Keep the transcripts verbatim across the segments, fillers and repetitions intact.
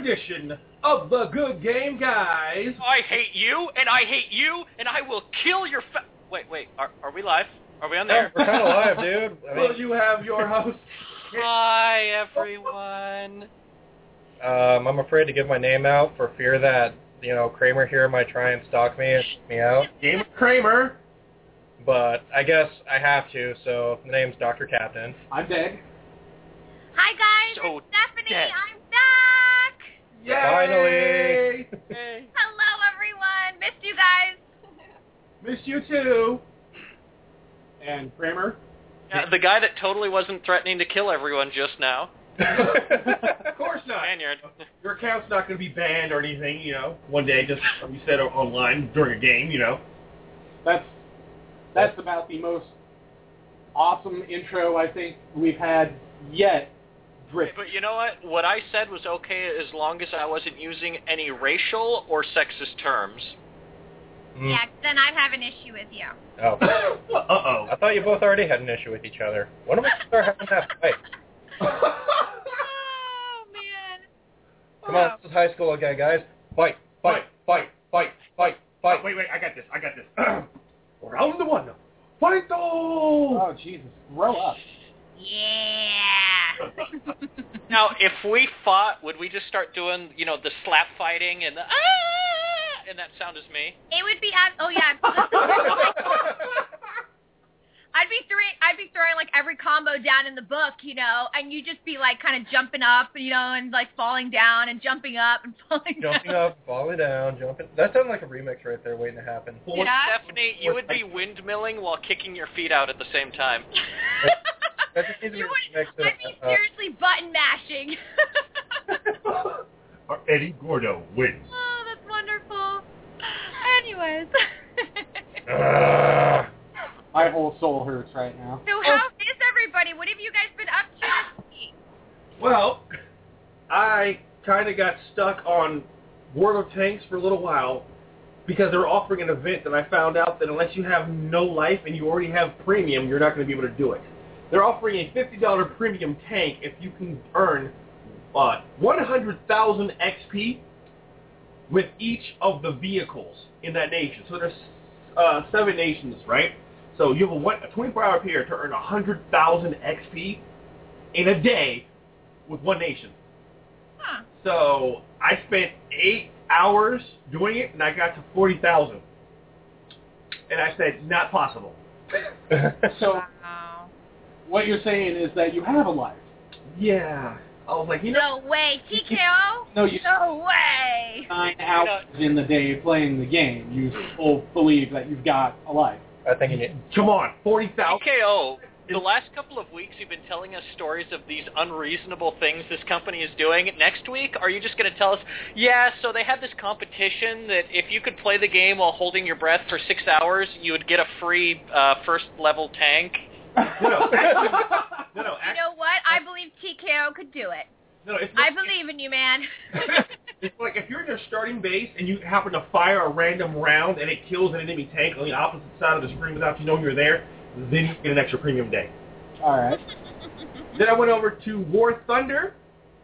edition of The Good Game Guys. I hate you, and I hate you, and I will kill your fa- Wait, wait, are, are we live? Are we on there? We're kind of live, dude. I mean, Will you have your host? Hi, everyone. um, I'm afraid to give my name out for fear that, you know, Kramer here might try and stalk me and take me out. Gamer Kramer. But I guess I have to, so the name's Doctor Captain. I'm dead. Hi guys, So it's Stephanie. dead. I'm back. Yay! Finally. Hey. Hello everyone. Missed you guys. Missed you too. And Kramer. Yeah, the guy that totally wasn't threatening to kill everyone just now. Of course not. Spaniard. Your account's not going to be banned or anything, you know, one day, just like you said online during a game, you know. That's that's about the most awesome intro I think we've had yet. Drip. But you know what? What I said was okay as long as I wasn't using any racial or sexist terms. Mm. Yeah, then I'd have an issue with you. Oh. Uh-oh. I thought you both already had an issue with each other. When am I going to start having that fight? Oh man. Come on, this is high school, okay, guys? Fight, fight, fight, fight, fight, fight. Wait, wait, I got this, I got this. Round one. Fight! Oh Jesus, grow up. Yeah. Now, if we fought, would we just start doing, you know, the slap fighting and the ah, and that sound is me? It would be. Ab- oh yeah. I'd be throwing. I'd be throwing like every combo down in the book, you know, and you just be like kind of jumping up, you know, and like falling down and jumping up and falling Jumping down. up, falling down, jumping. That sounds like a remix right there waiting to happen. Yeah. Stephanie, you would be windmilling while kicking your feet out at the same time. That just needs to be You would, remixed to, I'd be uh, seriously button mashing. Or Eddie Gordo wins. Oh, that's wonderful. Anyways. uh, My whole soul hurts right now. So how is everybody? What have you guys been up to this week? Well, I kind of got stuck on World of Tanks for a little while because they were offering an event, and I found out that unless you have no life and you already have premium, you're not going to be able to do it. They're offering a fifty dollars premium tank if you can earn uh, one hundred thousand X P with each of the vehicles in that nation. So there's uh, seven nations, right? So you have a, one, a twenty-four hour period to earn one hundred thousand X P in a day with one nation. Huh. So I spent eight hours doing it, and I got to forty thousand. And I said, not possible. So Wow. what you're saying is that you have a life. Yeah. I was like, you know. No way. T K O? No, you No way. nine hours in the day playing the game. You still believe that you've got a life. I think you need. Come on, forty thousand. T K O, the last couple of weeks you've been telling us stories of these unreasonable things this company is doing. Next week, are you just going to tell us, yeah, so they had this competition that if you could play the game while holding your breath for six hours, you would get a free uh, first-level tank? No, no, actually, no, no, You actually, know what? I believe T K O could do it. no, it's I not, believe in you, man. it's like if you're in your starting base and you happen to fire a random round and it kills an enemy tank on the opposite side of the screen without you knowing you're there, then you get an extra premium day. All right. Then I went over to War Thunder,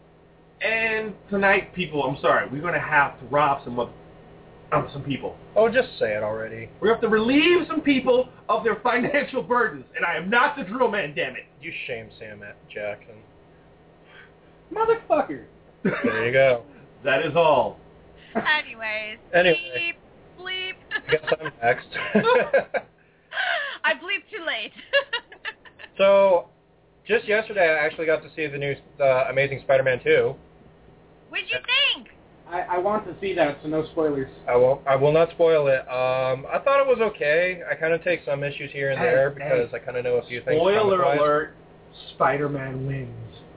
and tonight, people, I'm sorry, we're going to have to rob some of um, some people. Oh, just say it already. We have to relieve some people of their financial burdens, and I am not the drill man, damn it. You shame Sam Jackson. Motherfucker. There you go. That is all. Anyways. Anyway. Bleep. Bleep. I guess I'm next. I bleeped too late. So, just yesterday I actually got to see the new uh, Amazing Spider-Man two. What'd you think? I, I want to see that, so no spoilers. I won't. I will not spoil it. Um, I thought it was okay. I kind of take some issues here and Hey, there hey. because I kind of know a few things. Spoiler comic-wise. alert, Spider-Man wins.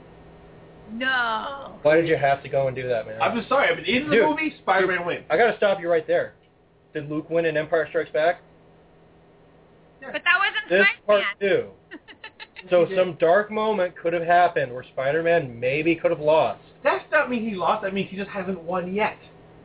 No. Why did you have to go and do that, man? I'm just sorry, I mean, in the Dude. movie, Spider-Man wins. I got to stop you right there. Did Luke win in Empire Strikes Back? But that wasn't This part Spider-Man. two. So some dark moment could have happened where Spider-Man maybe could have lost. That's not mean he lost, that means he just hasn't won yet.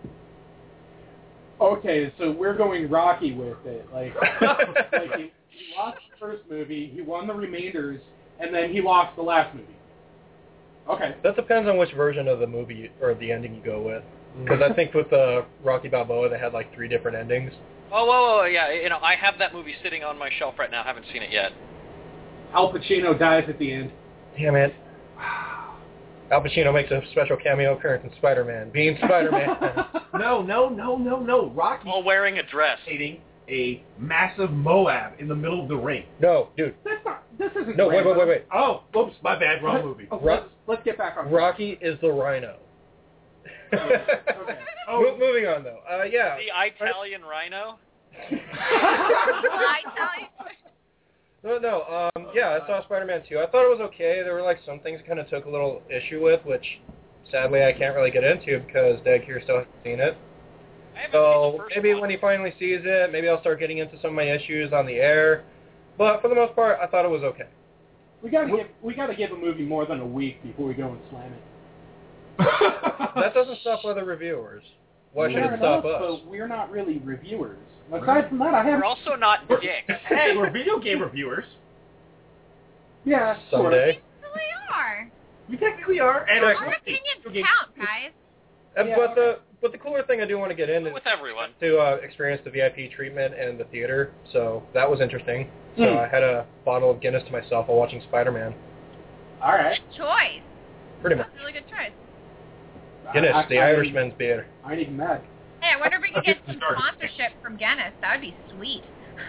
Okay, so we're going Rocky with it. Like, like he, he lost the first movie, he won the remainders, and then he lost the last movie. Okay. That depends on which version of the movie or the ending you go with. Because I think with the Rocky Balboa, they had like three different endings. Oh, whoa, whoa, yeah. You know, I have that movie sitting on my shelf right now. Haven't seen it yet. Al Pacino dies at the end. Damn it. Al Pacino makes a special cameo appearance in Spider-Man, being Spider-Man. No, no, no, no, no. Rocky While wearing a dress. hitting a massive Moab in the middle of the ring. No, dude. That's not. This isn't. No, wait, wait, wait, wait. Oh, oops, my bad, wrong movie. Oh, Ro- let's, let's get back on. Rocky is the Rhino. Okay. Oh. Mo- moving on, though. Uh, yeah. The Italian Rhino? I tell you. No, no. Um, yeah, I saw Spider-Man two. I thought it was okay. There were like some things I kind of took a little issue with, which sadly I can't really get into because Dag here still hasn't seen it. I haven't seen the So first maybe one. when he finally sees it, maybe I'll start getting into some of my issues on the air. But for the most part, I thought it was okay. We gotta give we gotta give a movie more than a week before we go and slam it. That doesn't stop other reviewers. Why should Fair it stop enough, us? But we're not really reviewers. Aside from that, I have. We're also not dicks. Hey, we're video game reviewers. Yeah, sort of. Someday. We are. We technically are. And Our Our our opinions video game- count, guys. Uh, Yeah, but okay. the but the cooler thing I do want to get in is With everyone. to uh, experience the V I P treatment in the theater. So that was interesting. So Hmm. I had a bottle of Guinness to myself while watching Spider-Man. All right. Good choice. Pretty much. That's a really good choice. Guinness, I, the I, Irishman's beer. I ain't even mad. Hey, I wonder if we could get some Start. sponsorship from Guinness. That would be sweet.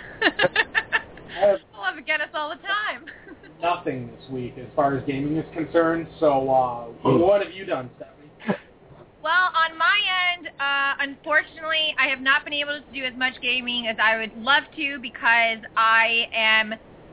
I have I love Guinness all the time. nothing this week as far as gaming is concerned. So, uh, what have you done, Stephanie? Well, on my end, uh, unfortunately, I have not been able to do as much gaming as I would love to because I am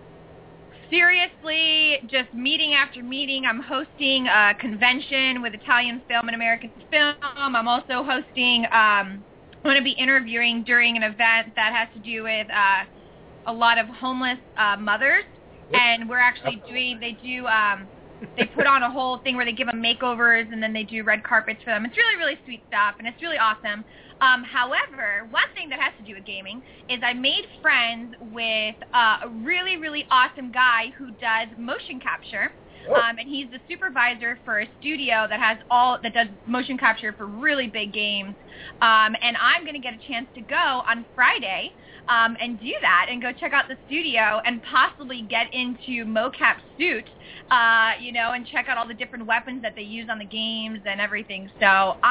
seriously just meeting after meeting. I'm hosting a convention with Italian Film and American Film. I'm also hosting, um, I'm going to be interviewing during an event that has to do with uh, a lot of homeless uh, mothers. And we're actually doing, they do, um, they put on a whole thing where they give them makeovers and then they do red carpets for them. It's really, really sweet stuff, and it's really awesome. Um, however, one thing that has to do with gaming is I made friends with uh, a really, really awesome guy who does motion capture. Oh. Um, and he's the supervisor for a studio that has all that does motion capture for really big games. Um, and I'm going to get a chance to go on Friday um, and do that and go check out the studio and possibly get into mocap suit, uh, you know, and check out all the different weapons that they use on the games and everything. So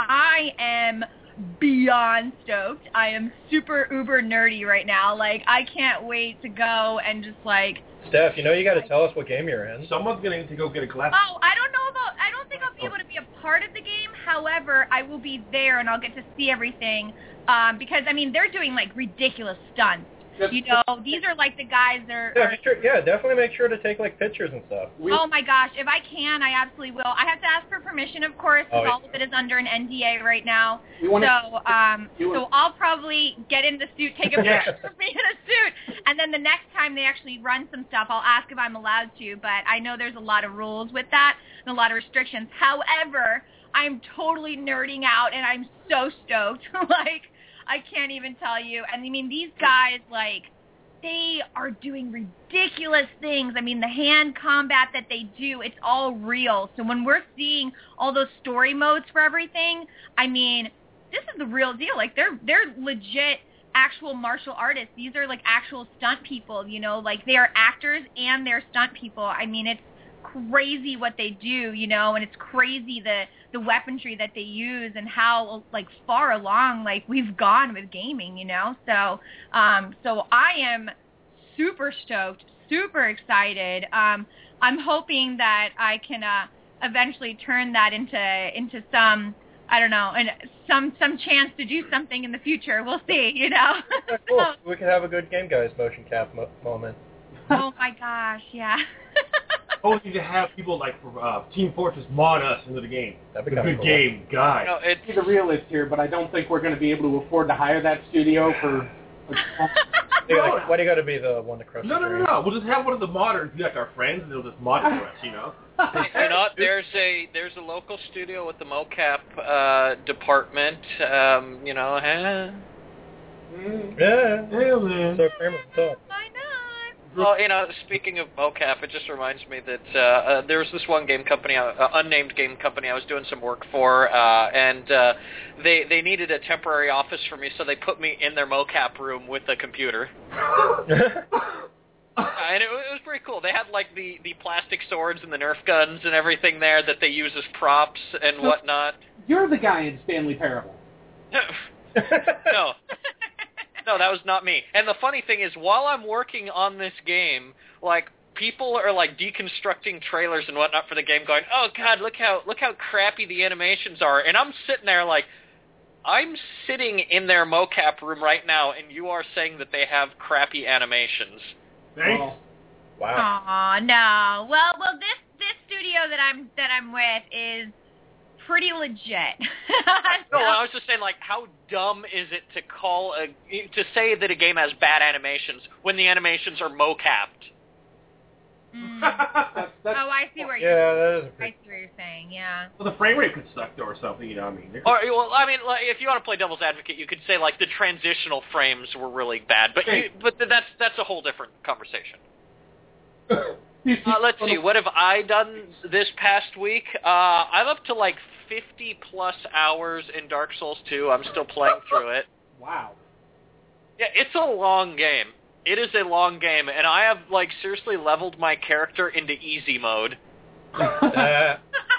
I am beyond stoked. I am super uber nerdy right now. Like, I can't wait to go and just like. Steph, you know you got to tell us what game you're in. Someone's going to need to go get a glass. Oh, I don't know about, I don't think I'll be able to be a part of the game. However, I will be there and I'll get to see everything. Um, because, I mean, they're doing, like, ridiculous stunts. Just- You know, these are, like, the guys that are... Yeah, are make sure, yeah, definitely make sure to take like pictures and stuff. We, oh, my gosh. If I can, I absolutely will. I have to ask for permission, of course, because Oh, yeah. all of it is under an N D A right now. we want to. So, um, You so wanna- I'll probably get in the suit, take a Yeah. picture of me in a suit, and then the next time they actually run some stuff, I'll ask if I'm allowed to. But I know there's a lot of rules with that and a lot of restrictions. However, I'm totally nerding out, and I'm so stoked. Like, I can't even tell you. And I mean, these guys, like, they are doing ridiculous things. I mean, the hand combat that they do, it's all real. So when we're seeing all those story modes for everything, I mean, this is the real deal. Like, they're they're legit actual martial artists. These are, like, actual stunt people, you know? Like, they are actors and they're stunt people. I mean, it's crazy what they do, you know, and it's crazy the the weaponry that they use and how, like, far along, like, we've gone with gaming, you know. So um so I am super stoked, super excited. um I'm hoping that I can uh eventually turn that into into some, I don't know, and some some chance to do something in the future. We'll see, you know. Yeah, cool. We could have a good Game Guys motion cap mo- moment. Oh my gosh, yeah. Oh, we need to have people like uh, Team Fortress mod us into the game. That'd be The kinda good cool. game guy. No, it's He's a realist here, but I don't think we're going to be able to afford to hire that studio for. Yeah, like, why do you got to be the one to crush No, the no, no, dream? no. We'll just have one of the modders be like our friends, and they'll just mod it for us, you know? you know there's a there's a local studio with the mocap uh, department. Um, you know, eh. Mm. Yeah. Hey, man. So Kramer, what's up? Why not? Well, you know, speaking of mocap, it just reminds me that uh, uh, there was this one game company, uh, unnamed game company, I was doing some work for, uh, and uh, they they needed a temporary office for me, so they put me in their mocap room with a computer. Uh, and it, it was pretty cool. They had like the, the plastic swords and the Nerf guns and everything there that they use as props and So, whatnot. You're the guy in Stanley Parable. No. No, that was not me. And the funny thing is, while I'm working on this game, like, people are like deconstructing trailers and whatnot for the game going, oh god, look how look how crappy the animations are. And I'm sitting there like, I'm sitting in their mocap room right now, and you are saying that they have crappy animations. Thanks. Well, Wow. Aw, no. Well, well, this this studio that I'm that I'm with is pretty legit. No, I was just saying, like, how dumb is it to call a to say that a game has bad animations when the animations are mocapped? Mm. that's, that's, Oh, I see where you're. Yeah, that is a I pretty... see what you're saying. Yeah. Well, the frame rate could suck though, or something. You know what I mean? There could- Or, well, I mean, like, if you want to play devil's advocate, you could say like the transitional frames were really bad, but you, but that's that's a whole different conversation. you see, Uh, let's see, what have I done this past week? Uh, I'm up to like fifty plus hours in Dark Souls two. I'm still playing through it. Wow. Yeah, it's a long game. It is a long game, and I have like seriously leveled my character into easy mode. Uh,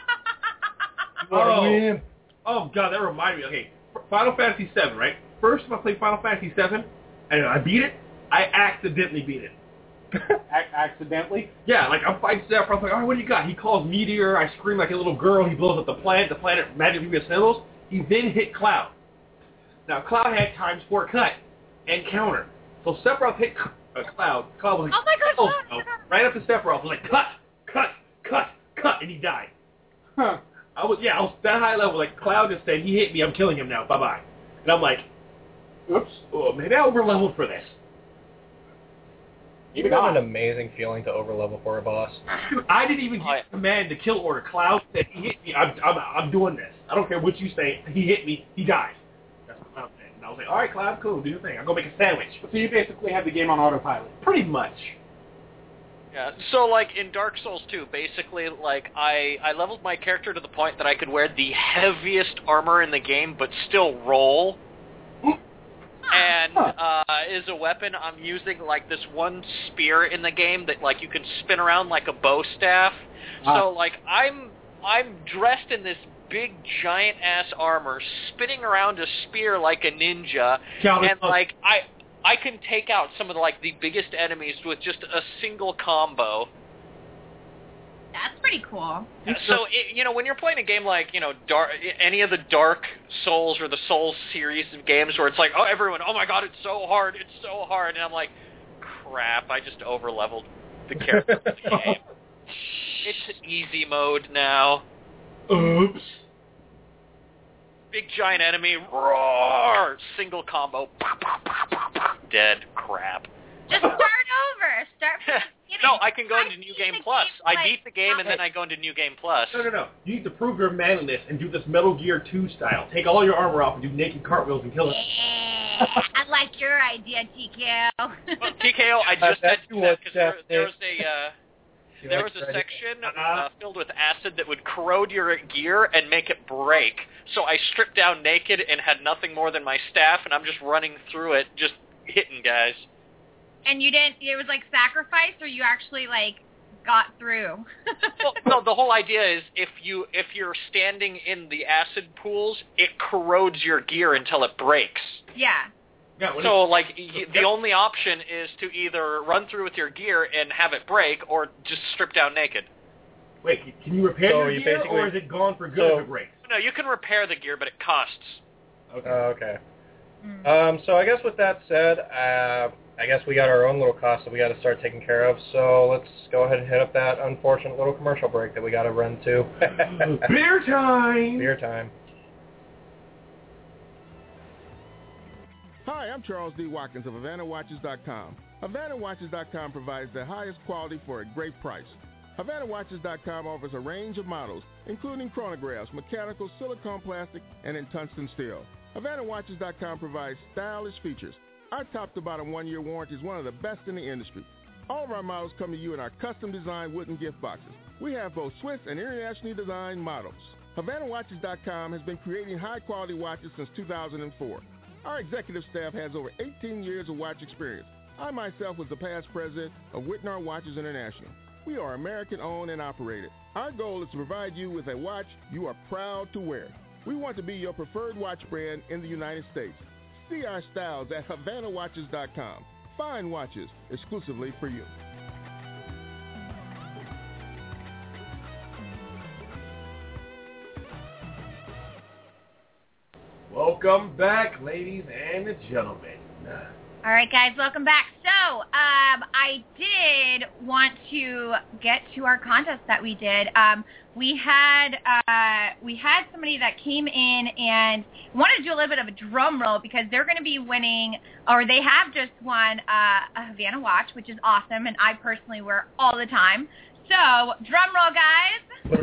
Oh. Oh god, that reminded me. Okay, Final Fantasy seven, right? First time I played Final Fantasy seven, and I beat it. I accidentally beat it. A- accidentally? Yeah, like I'm fighting Sephiroth. I'm like, all right, what do you got? He calls Meteor. I scream like a little girl. He blows up the planet. The planet magically reassembles. He then hit Cloud. Now Cloud had times four cut and counter. So Sephiroth hit uh, Cloud. Cloud was like, Oh my gosh, oh, no, no. no. Right up to Sephiroth. Was like, cut, cut, cut, cut, and he died. Huh. I was yeah, I was that high level. Like Cloud just said, he hit me. I'm killing him now. Bye bye. And I'm like, Oops. oh, maybe I over leveled for this. You got an amazing feeling to overlevel for a boss. I didn't even get Oh, yeah. the command to kill order. Cloud said he hit me. I'm, I'm, I'm doing this. I don't care what you say. He hit me. He died. That's what Cloud said. And I was like, all right, Cloud, cool. Do your thing. I'll go make a sandwich. So you basically have the game on autopilot. Pretty much. Yeah, so like in Dark Souls two, basically like I, I leveled my character to the point that I could wear the heaviest armor in the game but still roll. And uh, as a weapon, I'm using like this one spear in the game that like you can spin around like a bow staff. Ah. So like I'm I'm dressed in this big giant ass armor, spinning around a spear like a ninja, Calvin, and like I I can take out some of the like the biggest enemies with just a single combo. That's pretty cool. So it, you know, when you're playing a game like you know, Dark, any of the Dark Souls or the Souls series of games, where it's like, oh, everyone, oh my god, it's so hard, it's so hard, and I'm like, crap, I just over leveled the character of the game. It's easy mode now. Oops. Big giant enemy, roar, single combo, pop, pop, pop, pop, pop, dead, crap. Just start over. Start from the beginning. No, I can go into I New beat Game the Plus. game, I like, beat the game and then I go into New Game Plus. No, no, no. You need to prove your manliness and do this Metal Gear two style. Take all your armor off and do naked cartwheels and kill it. Yeah, I like your idea, T K O. Well, T K O, I Uh, just had that's to do what that because there, Jeff there did. was a uh, You there like was a that? section Uh-uh. uh, filled with acid that would corrode your gear and make it break. So I stripped down naked and had nothing more than my staff, and I'm just running through it, just hitting guys. And you didn't, it was like sacrifice, or you actually like got through? Well, no, the whole idea is if you if you're standing in the acid pools, it corrodes your gear until it breaks. Yeah. Yeah, when So, it- like, y- the only option is to either run through with your gear and have it break, or just strip down naked. wait, can you repair So your you gear, basically- or is it gone for good so- if it breaks? No, you can repair the gear, but it costs. Okay. Oh, okay. Mm. Um, so I guess with that said, uh, I guess we got our own little costs that we got to start taking care of. So let's go ahead and hit up that unfortunate little commercial break that we got to run to. Beer time! Beer time. Hi, I'm Charles D. Watkins of Havana Watches dot com. Havana Watches dot com provides the highest quality for a great price. Havana Watches dot com offers a range of models, including chronographs, mechanical, silicone plastic, and in tungsten steel. Havana Watches dot com provides stylish features. Our top-to-bottom one-year warranty is one of the best in the industry. All of our models come to you in our custom-designed wooden gift boxes. We have both Swiss and internationally designed models. Havana Watches dot com has been creating high-quality watches since two thousand four. Our executive staff has over eighteen years of watch experience. I myself was the past president of Whitnall Watches International. We are American-owned and operated. Our goal is to provide you with a watch you are proud to wear. We want to be your preferred watch brand in the United States. See our styles at Havana Watches dot com. Fine watches exclusively for you. Welcome back, ladies and gentlemen. All right, guys, welcome back. So, um, I did want to get to our contest that we did. Um, we had uh, we had somebody that came in and wanted to do a little bit of a drum roll because they're going to be winning, or they have just won uh, a Havana watch, which is awesome, and I personally wear all the time. So, drum roll, guys.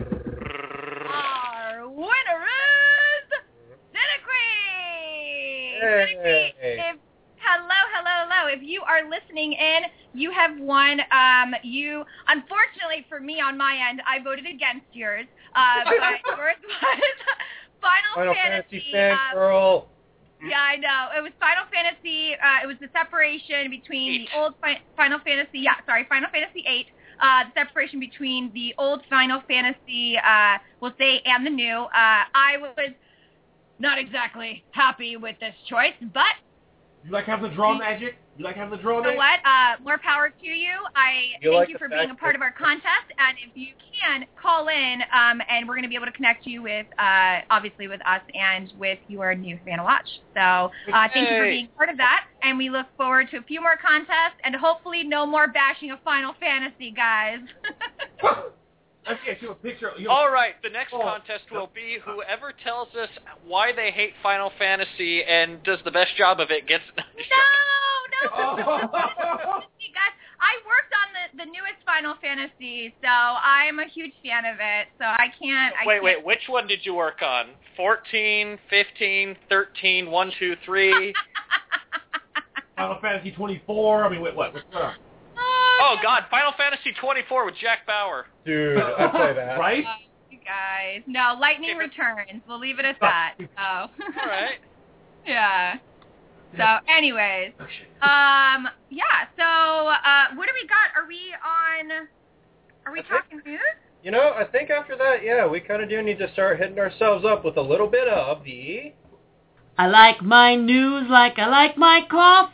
Our winner is Cinecree. Hey. If Hello, hello, hello. If you are listening in, you have won. Um, you, unfortunately for me on my end, I voted against yours. Uh, but yours was Final, Final Fantasy. Fantasy fan uh, girl. Yeah, I know. It was Final Fantasy. Uh, it was the separation between Eight. the old fi- Final Fantasy. Yeah, sorry, Final Fantasy eight. Uh, the separation between the old Final Fantasy, uh, we'll say, and the new. Uh, I was not exactly happy with this choice, but. You like having the draw magic? You like having the draw You know magic? what? Uh, more power to you. I You thank like you the for fact being a part that- of our contest. And if you can, call in, um, and we're going to be able to connect you with, uh, obviously, with us and with your new Havana watch. So uh, thank you for Hey. being part of that. And we look forward to a few more contests and hopefully no more bashing of Final Fantasy, guys. Let me get you a picture. You know, All right, the next Oh. contest will be whoever tells us why they hate Final Fantasy and does the best job of it gets. No, no. Oh. Guys, I worked on the, the newest Final Fantasy, so I'm a huge fan of it. So I can't. I Wait, can't. wait, which one did you work on? fourteen, fifteen, thirteen, one, two, three? Final Fantasy twenty-four. I mean, wait, what? What's going on? Oh, God, Final Fantasy twenty-four with Jack Bauer. Dude, I play that. Right? Uh, you guys. No, Lightning Okay, but- Returns. We'll leave it at that. So. All right. Yeah. So, anyways, Okay. um, yeah. So, uh, what do we got? Are we on? Are we I think- talking news? You know, I think after that, yeah, we kind of do need to start hitting ourselves up with a little bit of the... I like my news like I like my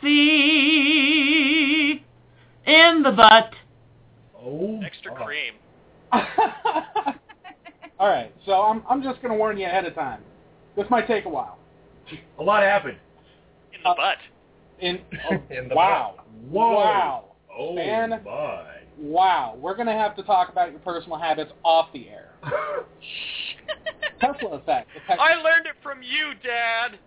coffee in the butt. Oh. Extra God. cream. All right, so I'm I'm just going to warn you ahead of time. This might take a while. A lot happened. In the Uh, butt. In, oh, In the wow, Whoa. wow, Oh, Man. my. wow. We're going to have to talk about your personal habits off the air. Tesla effect. The tech- I learned it from you, Dad.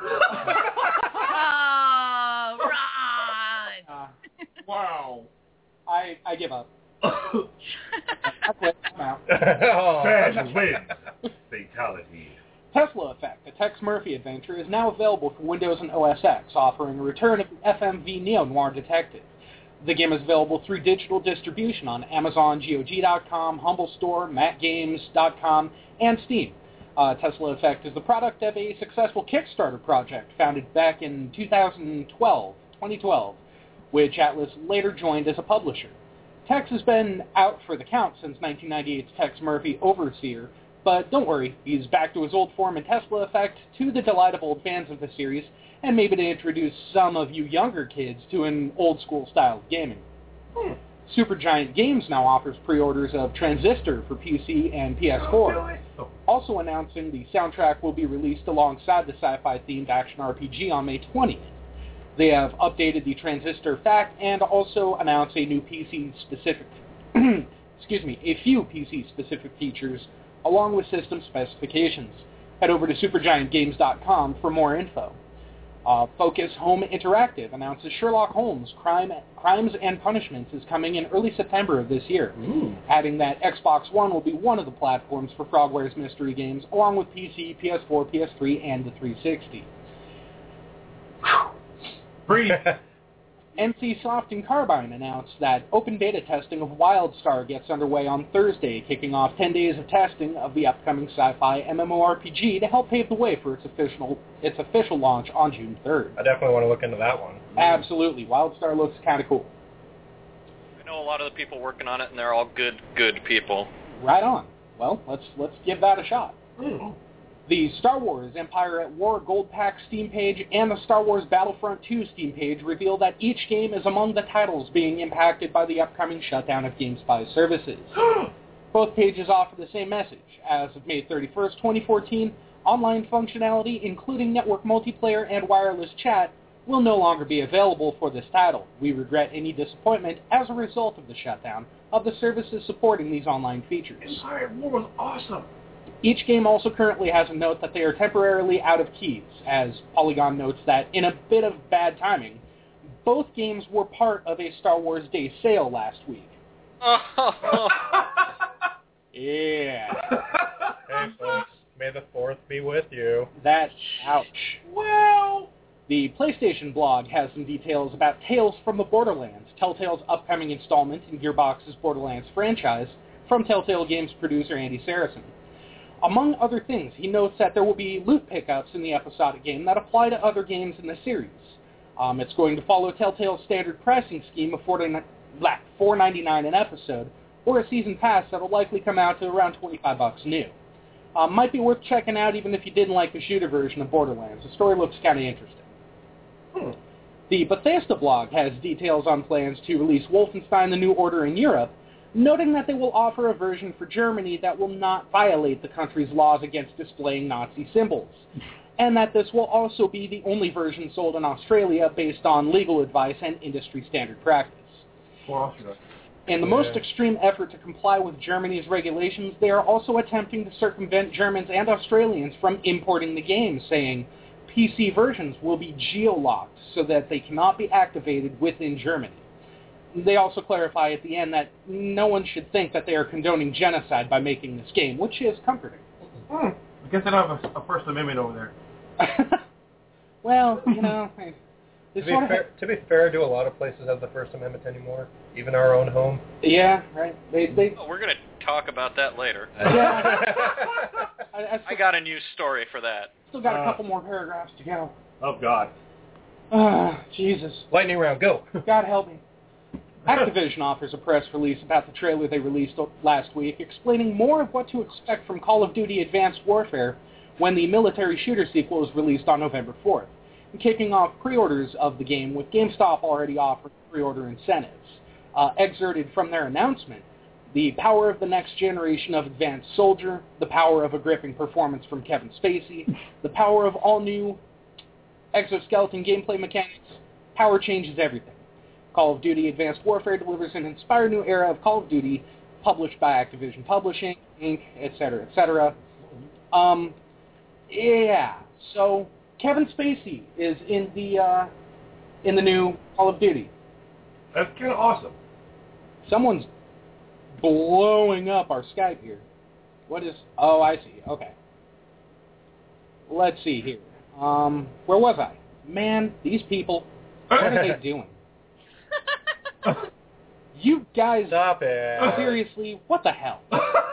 Oh, Ron. uh, Wow. I I give up. That's it. I'm out. Bad wins. Fatality. Tesla Effect, a Tex Murphy adventure, is now available for Windows and O S X, offering a return of the F M V neo-noir detective. The game is available through digital distribution on Amazon G O G dot com, Humble Store, Mac Games dot com, and Steam. Uh, Tesla Effect is the product of a successful Kickstarter project founded back in two thousand twelve, twenty twelve, which Atlas later joined as a publisher. Tex has been out for the count since nineteen ninety-eight's Tex Murphy Overseer, but don't worry, he's back to his old form in Tesla Effect, to the delight of old fans of the series, and maybe to introduce some of you younger kids to an old-school style of gaming. Hmm. Supergiant Games now offers pre-orders of Transistor for P C and P S four. Oh. Also announcing the soundtrack will be released alongside the sci-fi-themed action R P G on May twentieth. They have updated the Transistor fact and also announced a new P C-specific, excuse me, a few P C-specific features along with system specifications. Head over to supergiant games dot com for more info. Uh, Focus Home Interactive announces Sherlock Holmes Crime, Crimes and Punishments is coming in early September of this year, Ooh. adding that Xbox One will be one of the platforms for Frogware's mystery games, along with P C, P S four, P S three, and the three sixty. Breathe. NCSoft and Carbine announced that open beta testing of WildStar gets underway on Thursday, kicking off ten days of testing of the upcoming sci-fi MMORPG to help pave the way for its official its official launch on June third. I definitely want to look into that one. Absolutely. WildStar looks kind of cool. I know a lot of the people working on it, and they're all good, good people. Right on. Well, let's let's give that a shot. Mm. The Star Wars Empire at War Gold Pack Steam page and the Star Wars Battlefront two Steam page reveal that each game is among the titles being impacted by the upcoming shutdown of GameSpy services. Both pages offer the same message. As of May thirty-first, twenty fourteen, online functionality, including network multiplayer and wireless chat, will no longer be available for this title. We regret any disappointment as a result of the shutdown of the services supporting these online features. Empire at War was awesome. Each game also currently has a note that they are temporarily out of keys, as Polygon notes that, in a bit of bad timing, both games were part of a Star Wars Day sale last week. Yeah. Hey, folks, may the fourth be with you. That, ouch. Well, The PlayStation blog has some details about Tales from the Borderlands, Telltale's upcoming installment in Gearbox's Borderlands franchise, from Telltale Games producer Andy Saracen. Among other things, he notes that there will be loot pickups in the episodic game that apply to other games in the series. Um, it's going to follow Telltale's standard pricing scheme of four dollars and ninety-nine cents an episode, or a season pass that'll likely come out to around twenty-five bucks new. Um, might be worth checking out even if you didn't like the shooter version of Borderlands. The story looks kind of interesting. Hmm. The Bethesda blog has details on plans to release Wolfenstein: The New Order in Europe, noting that they will offer a version for Germany that will not violate the country's laws against displaying Nazi symbols, and that this will also be the only version sold in Australia based on legal advice and industry standard practice. Poor Austria. In the Yeah. most extreme effort to comply with Germany's regulations, they are also attempting to circumvent Germans and Australians from importing the game, saying P C versions will be geo-locked so that they cannot be activated within Germany. They also clarify at the end that no one should think that they are condoning genocide by making this game, which is comforting. Hmm. I guess they don't have a, a First Amendment over there. Well, you know, I- To this be, sort of fair, to be fair, do a lot of places have the First Amendment anymore? Even our own home? yeah, right. They, they, Oh, we're going to talk about that later. yeah. I, I, I still, got a news story for that. still got a Uh. couple more paragraphs to go. Oh, God. Ah, Jesus. Lightning round, go! God help me. Activision offers a press release about the trailer they released last week, explaining more of what to expect from Call of Duty Advanced Warfare when the military shooter sequel is released on November fourth, and kicking off pre-orders of the game with GameStop already offering pre-order incentives. Uh, excerpted from their announcement, the power of the next generation of Advanced Soldier, the power of a gripping performance from Kevin Spacey, the power of all-new exoskeleton gameplay mechanics, power changes everything. Call of Duty Advanced Warfare delivers an inspired new era of Call of Duty, published by Activision Publishing, Incorporated, et cetera, et cetera. Um, yeah, so Kevin Spacey is in the uh, in the new Call of Duty. That's kind of awesome. Someone's blowing up our Skype here. What is... Oh, I see. Okay. Let's see here. Um, where was I? Man, these people, what are they doing? You guys... Stop it. Seriously, what the hell?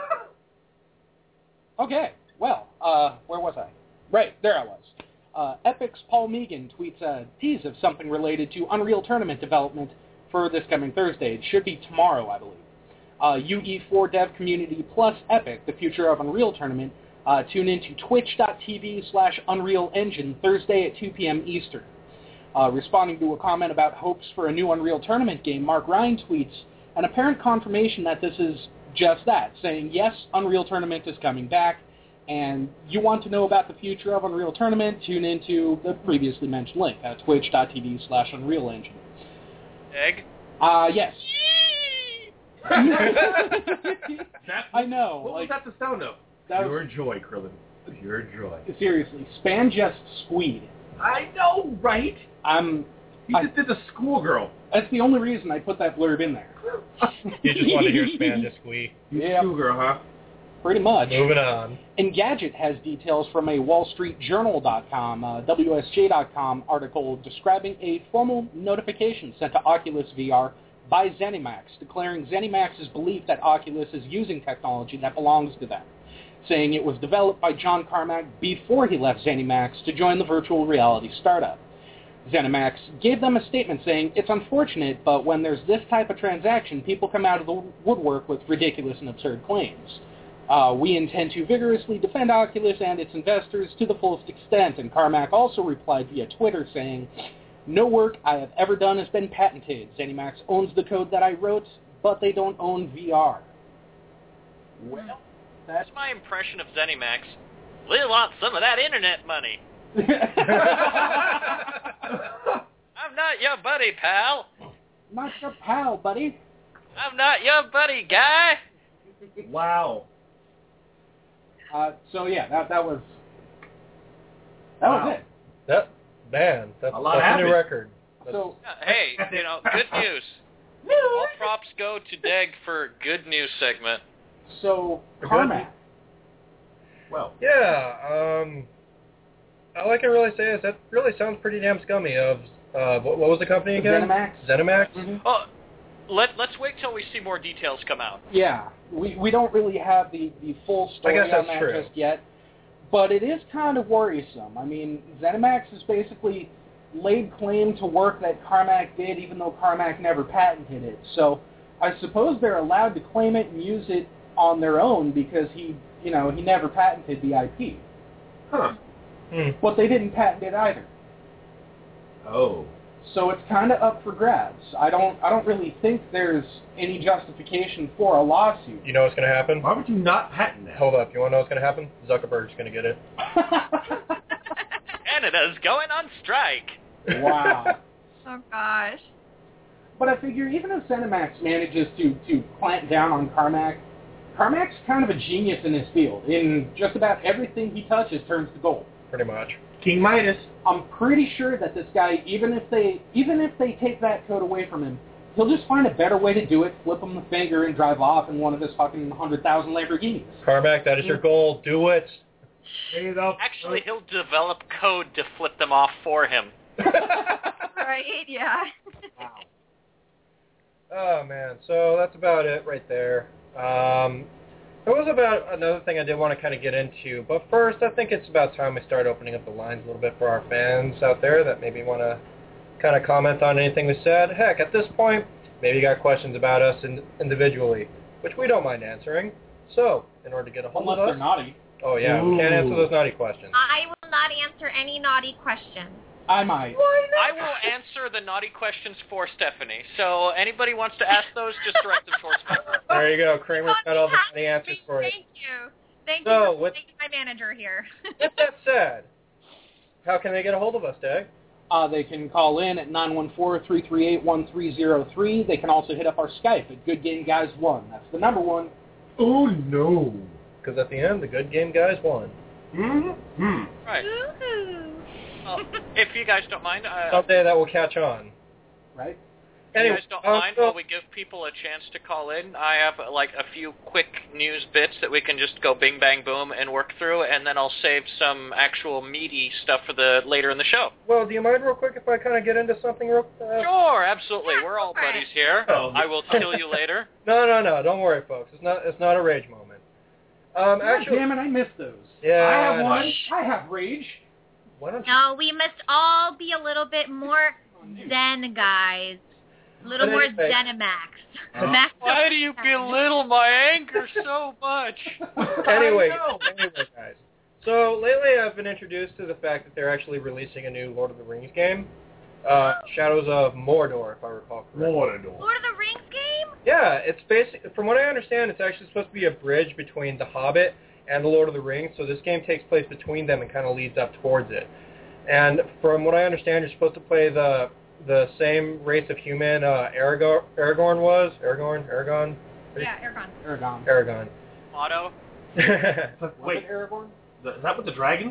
Okay, well, uh, where was I? Right, there I was. Uh, Epic's Paul Megan tweets a tease of something related to Unreal Tournament development for this coming Thursday. It should be tomorrow, I believe. Uh, U E four Dev Community plus Epic, the future of Unreal Tournament, uh, tune into twitch.tv slash Unreal Engine Thursday at two p.m. Eastern. Uh, responding to a comment about hopes for a new Unreal Tournament game, Mark Ryan tweets an apparent confirmation that this is just that, saying, yes, Unreal Tournament is coming back, and you want to know about the future of Unreal Tournament, tune into the previously mentioned link at twitch.tv slash Unreal Engine. Egg? Uh, yes. That, I know. What like, was that the sound of? that Pure was, joy, Krillin. Pure joy. seriously, Span just squeed. I know, right? I'm... He I- just did the schoolgirl. That's the only reason I put that blurb in there. You just want to hear Span just squeak. You Yeah. schoolgirl, huh? Pretty much. Moving on. Engadget has details from a Wall Street Journal dot com, uh, W S J dot com article describing a formal notification sent to Oculus V R by ZeniMax, declaring ZeniMax's belief that Oculus is using technology that belongs to them, saying it was developed by John Carmack before he left ZeniMax to join the virtual reality startup. ZeniMax gave them a statement saying, "It's unfortunate, but when there's this type of transaction, people come out of the woodwork with ridiculous and absurd claims. Uh, we intend to vigorously defend Oculus and its investors to the fullest extent." And Carmack also replied via Twitter saying, "No work I have ever done has been patented. ZeniMax owns the code that I wrote, but they don't own V R." Well, that's my impression of ZeniMax. We want some of that internet money. I'm not your buddy, pal. Not your pal, buddy. I'm not your buddy, guy. Wow. Uh, so yeah, that that was that Wow. was it. That man, that's, A lot that's a happened. new record. That's, So Uh, hey, you know, good news. All props go to Deg for good news segment. so Good. Carmack. Well, yeah, um, all I can really say is that really sounds pretty damn scummy. Of uh, what, what was the company again? ZeniMax. ZeniMax. Mhm. Oh, let let's wait till we see more details come out. Yeah, we we don't really have the, the full story I guess on that's that true. just yet, but it is kind of worrisome. I mean, ZeniMax has basically laid claim to work that Carmack did, even though Carmack never patented it. So I suppose they're allowed to claim it and use it on their own because he, you know, he never patented the I P. huh. Hmm. But they didn't patent it either. Oh. So it's kind of up for grabs. I don't I don't really think there's any justification for a lawsuit. You know what's going to happen? Why would you not patent that? Hold up. You want to know what's going to happen? Zuckerberg's going to get it. Canada's going on strike. Wow. Oh gosh. But I figure even if ZeniMax manages to, to clamp down on Carmack, Carmack's kind of a genius in his field. In just about everything he touches turns to gold. Pretty much. King Midas. I'm pretty sure that this guy, even if they even if they take that code away from him, he'll just find a better way to do it, flip him the finger, and drive off in one of his fucking one hundred thousand Lamborghinis. Carmack, that is your goal. Do it. There you go. Actually, he'll develop code to flip them off for him. Right? Yeah. Wow. Oh, man. So that's about it right there. Um, there was about another thing I did want to kind of get into. But first, I think it's about time we start opening up the lines a little bit for our fans out there that maybe want to kind of comment on anything we said. Heck, at this point, maybe you got questions about us in, individually, which we don't mind answering. So, in order to get a hold Unless of they're us... naughty. Oh, yeah, we can't answer those naughty questions. I will not answer any naughty questions. I might. I will answer the naughty questions for Stephanie. So anybody wants to ask those, just direct them towards me. There you go. Kramer's got all the naughty answers for you. Thank you. Thank So, you for with- making my manager here. With that said, how can they get a hold of us, Dag? Uh, they can call in at nine one four, three three eight, one three zero three. They can also hit up our Skype at Good Game Guys one. That's the number one. Oh, no. Because at the end, the good game guys won. Mm-hmm. Right. Woohoo. Well, if you guys don't mind, uh, Someday that will catch on. Right? if you Anyway, guys don't uh, mind, so- while we give people a chance to call in, I have uh, like a few quick news bits that we can just go bing bang boom and work through, and then I'll save some actual meaty stuff for the later in the show. Well, do you mind real quick if I kind of get into something real uh, Sure, absolutely. Yeah, We're all go for it. buddies here. Oh. I will kill you later. No, no, no. Don't worry, folks. It's not. It's not a rage moment. Um, God actually, damn it, I missed those. Yeah. I have one. I have rage. why don't you? No, we must all be a little bit more zen, guys. A little But more anyway. Zenimax. Uh, Max- Why do you belittle my anger so much? Anyway, I know. anyway, guys. So lately, I've been introduced to the fact that they're actually releasing a new Lord of the Rings game, uh, Shadows of Mordor, if I recall correctly. Mordor. Lord of the Rings game? Yeah, it's basic. From what I understand, it's actually supposed to be a bridge between The Hobbit and The Lord of the Rings. So this game takes place between them and kind of leads up towards it. And from what I understand, you're supposed to play the the same race of human uh, Aragorn, Aragorn was. Aragorn, Aragon, Yeah, Aragon. Aragon. Aragon. Otto? Was Wait, it Aragorn? th- is that with the dragons?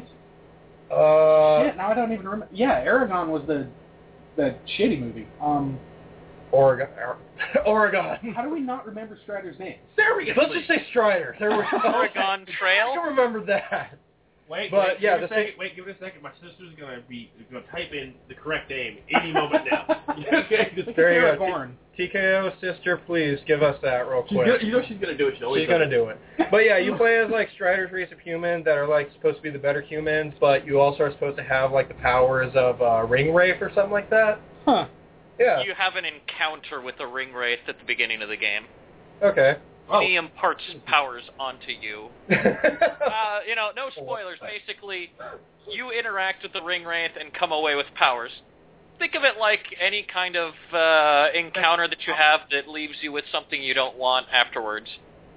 uh, Shit, now I don't even remember. Yeah, Aragon was the the shitty movie. Um, Oregon. Oregon. How do we not remember Strider's name? Seriously. Let's just say Strider. There we go. Oregon Trail? I can remember that. Wait, But, wait, yeah, give it the a second. Wait, give it a second. My sister's gonna be gonna type in the correct name any moment now. Okay, just There you go. Aragorn. T K O sister, please give us that real she's quick. gonna, you know she's gonna do it. She always She's gonna does. do it. But yeah, you play as like Strider's race of humans that are like supposed to be the better humans, but you also are supposed to have like the powers of uh, Ring Wraith or something like that. Huh. Yeah. You have an encounter with the ring wraith at the beginning of the game. Okay. Oh. He imparts powers onto you. Uh, you know, no spoilers. Basically, you interact with the ring wraith and come away with powers. Think of it like any kind of uh, encounter that you have that leaves you with something you don't want afterwards.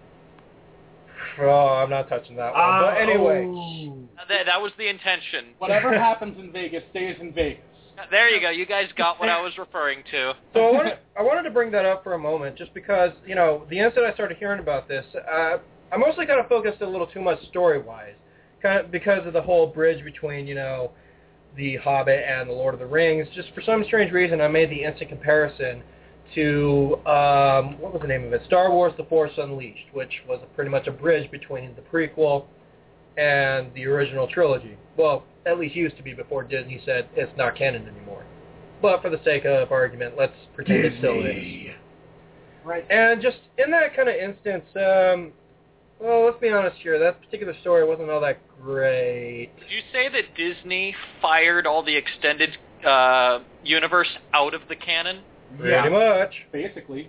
Oh, I'm not touching that one. Uh, but anyway. oh. That, that was the intention. Whatever happens in Vegas stays in Vegas. There you go. You guys got what I was referring to. So I wanted, I wanted to bring that up for a moment, just because, you know, the instant I started hearing about this, uh, I mostly kind of focused a little too much story-wise, kind of because of the whole bridge between, you know, The Hobbit and The Lord of the Rings. Just for some strange reason, I made the instant comparison to, um, what was the name of it? Star Wars The Force Unleashed, which was pretty much a bridge between the prequel and the original trilogy. Well, at least used to be before Disney said it's not canon anymore. But for the sake of argument, let's pretend it still is. Right. And just in that kind of instance, um, well, let's be honest here, that particular story wasn't all that great. Did you say that Disney fired all the extended uh, universe out of the canon? Pretty Yeah. much. Basically.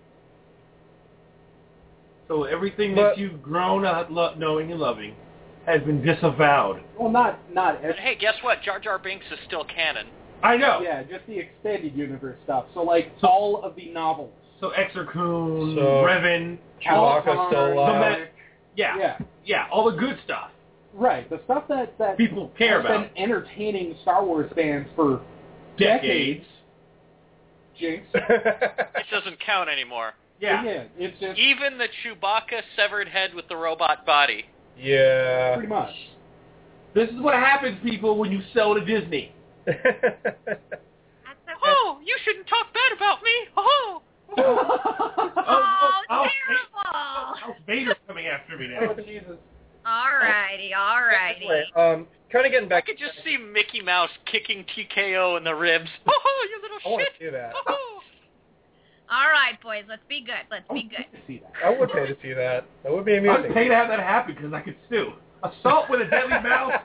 So everything But- that you've grown up lo- knowing and loving has been disavowed. Well, not not But every, hey, guess what? Jar Jar Binks is still canon. I know. yeah, just the extended universe stuff. So like all of the novels. So Exarchun, So- Revan, Chewbacca's still the alive. Ma- yeah, Yeah. yeah, all the good stuff. Right. The stuff that that People care has about. been entertaining Star Wars fans for Decades. Jinx. It doesn't count anymore. Yeah. Yeah. It's just Even the Chewbacca severed head with the robot body. Yeah. pretty much. This is what happens, people, when you sell to Disney. That's so Oh, you shouldn't talk bad about me. Oh. Oh, Oh, oh, oh, terrible. House Vader's coming after me now. Oh, Jesus. Alrighty, alrighty. Anyway, um, kind of getting I back. could just see Mickey Mouse kicking T K O in the ribs. Oh, you little I want shit. to see that. Oh. All right, boys, let's be good. Let's I be would good. like to see that. I would pay to see that. That would be I'd amusing. pay to have that happen because I could sue. Assault with a deadly mouse.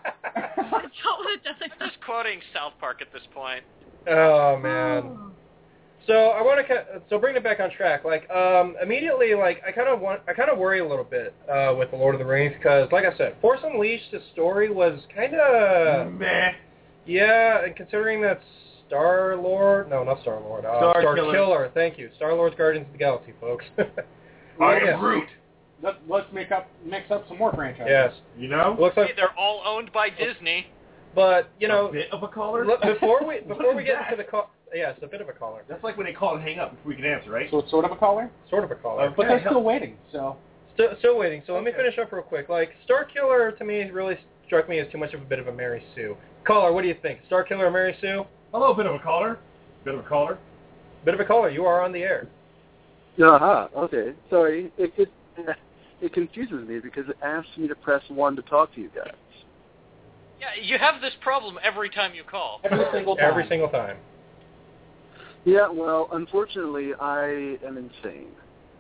Just quoting South Park at this point. Oh man. So I want to so bring it back on track. Like um, immediately, like I kind of want I kind of worry a little bit uh, with the Lord of the Rings because, like I said, Force Unleashed, the story was kind of Meh. yeah, and considering that Star Lord, no, not Star Lord, uh, Star Star Killer. Killer. Thank you, Star Lord's Guardians of the Galaxy, folks. I Yeah. am Groot. Let, let's make up mix up some more franchises. Yes, You know? looks Hey, like, they're all owned by Disney. but you a know, bit of a caller? look, before we What before is we get that? into the call, yeah, it's a bit of a caller, That's like when they call and hang up before we can answer, right? So it's sort of a caller, sort of a caller. Uh, but they're Okay. still waiting. So Still, still waiting. So let me Okay. finish up real quick. Like Star Killer to me really struck me as too much of a bit of a Mary Sue. Caller, what do you think? Star Killer or Mary Sue? Hello, bit of a caller. Bit of a caller. Bit of a caller. You are on the air. Uh-huh, okay. Sorry, it, it it confuses me because it asks me to press one to talk to you guys. Yeah, you have this problem every time you call. every single time. Every single time. Yeah, well, unfortunately, I am insane.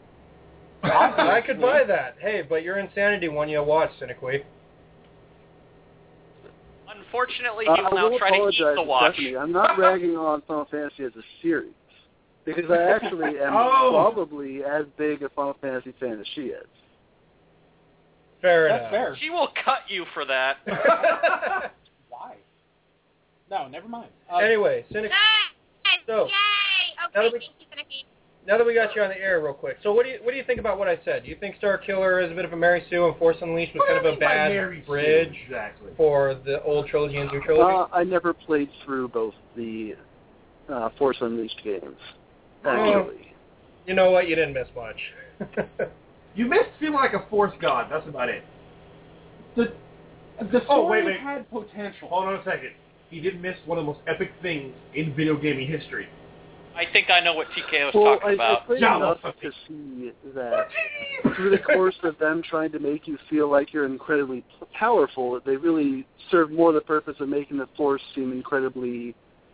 I could buy that. Hey, but your insanity one you watch, Cynically. Unfortunately, Uh, he will I now will try to eat apologize the to watch. Stephanie. I'm not ragging on Final Fantasy as a series because I actually am Oh. probably as big a Final Fantasy fan as she is. Fair That's enough. fair. She will cut you for that. Why? No, never mind. Uh, Anyway, Cynic. Yay! So, Yay! now Okay, that we- thank you, Cynicky. Now that we got you on the air, real quick. So, what do you what do you think about what I said? Do you think Star Killer is a bit of a Mary Sue and Force Unleashed was What do kind you of a mean by bad Mary Sue, bridge Exactly. for the old trilogy and new trilogy? Uh, I never played through both the uh, Force Unleashed games, Oh. actually. You know what? You didn't miss much. You missed feeling like a Force god. That's about it. the the story Oh, wait, wait. had potential. Hold on a second. He did miss one of the most epic things in video gaming history. I think I know what T K was well, talking I, about. I played enough to see that through the course of them trying to make you feel like you're incredibly powerful, they really serve more the purpose of making the Force seem incredibly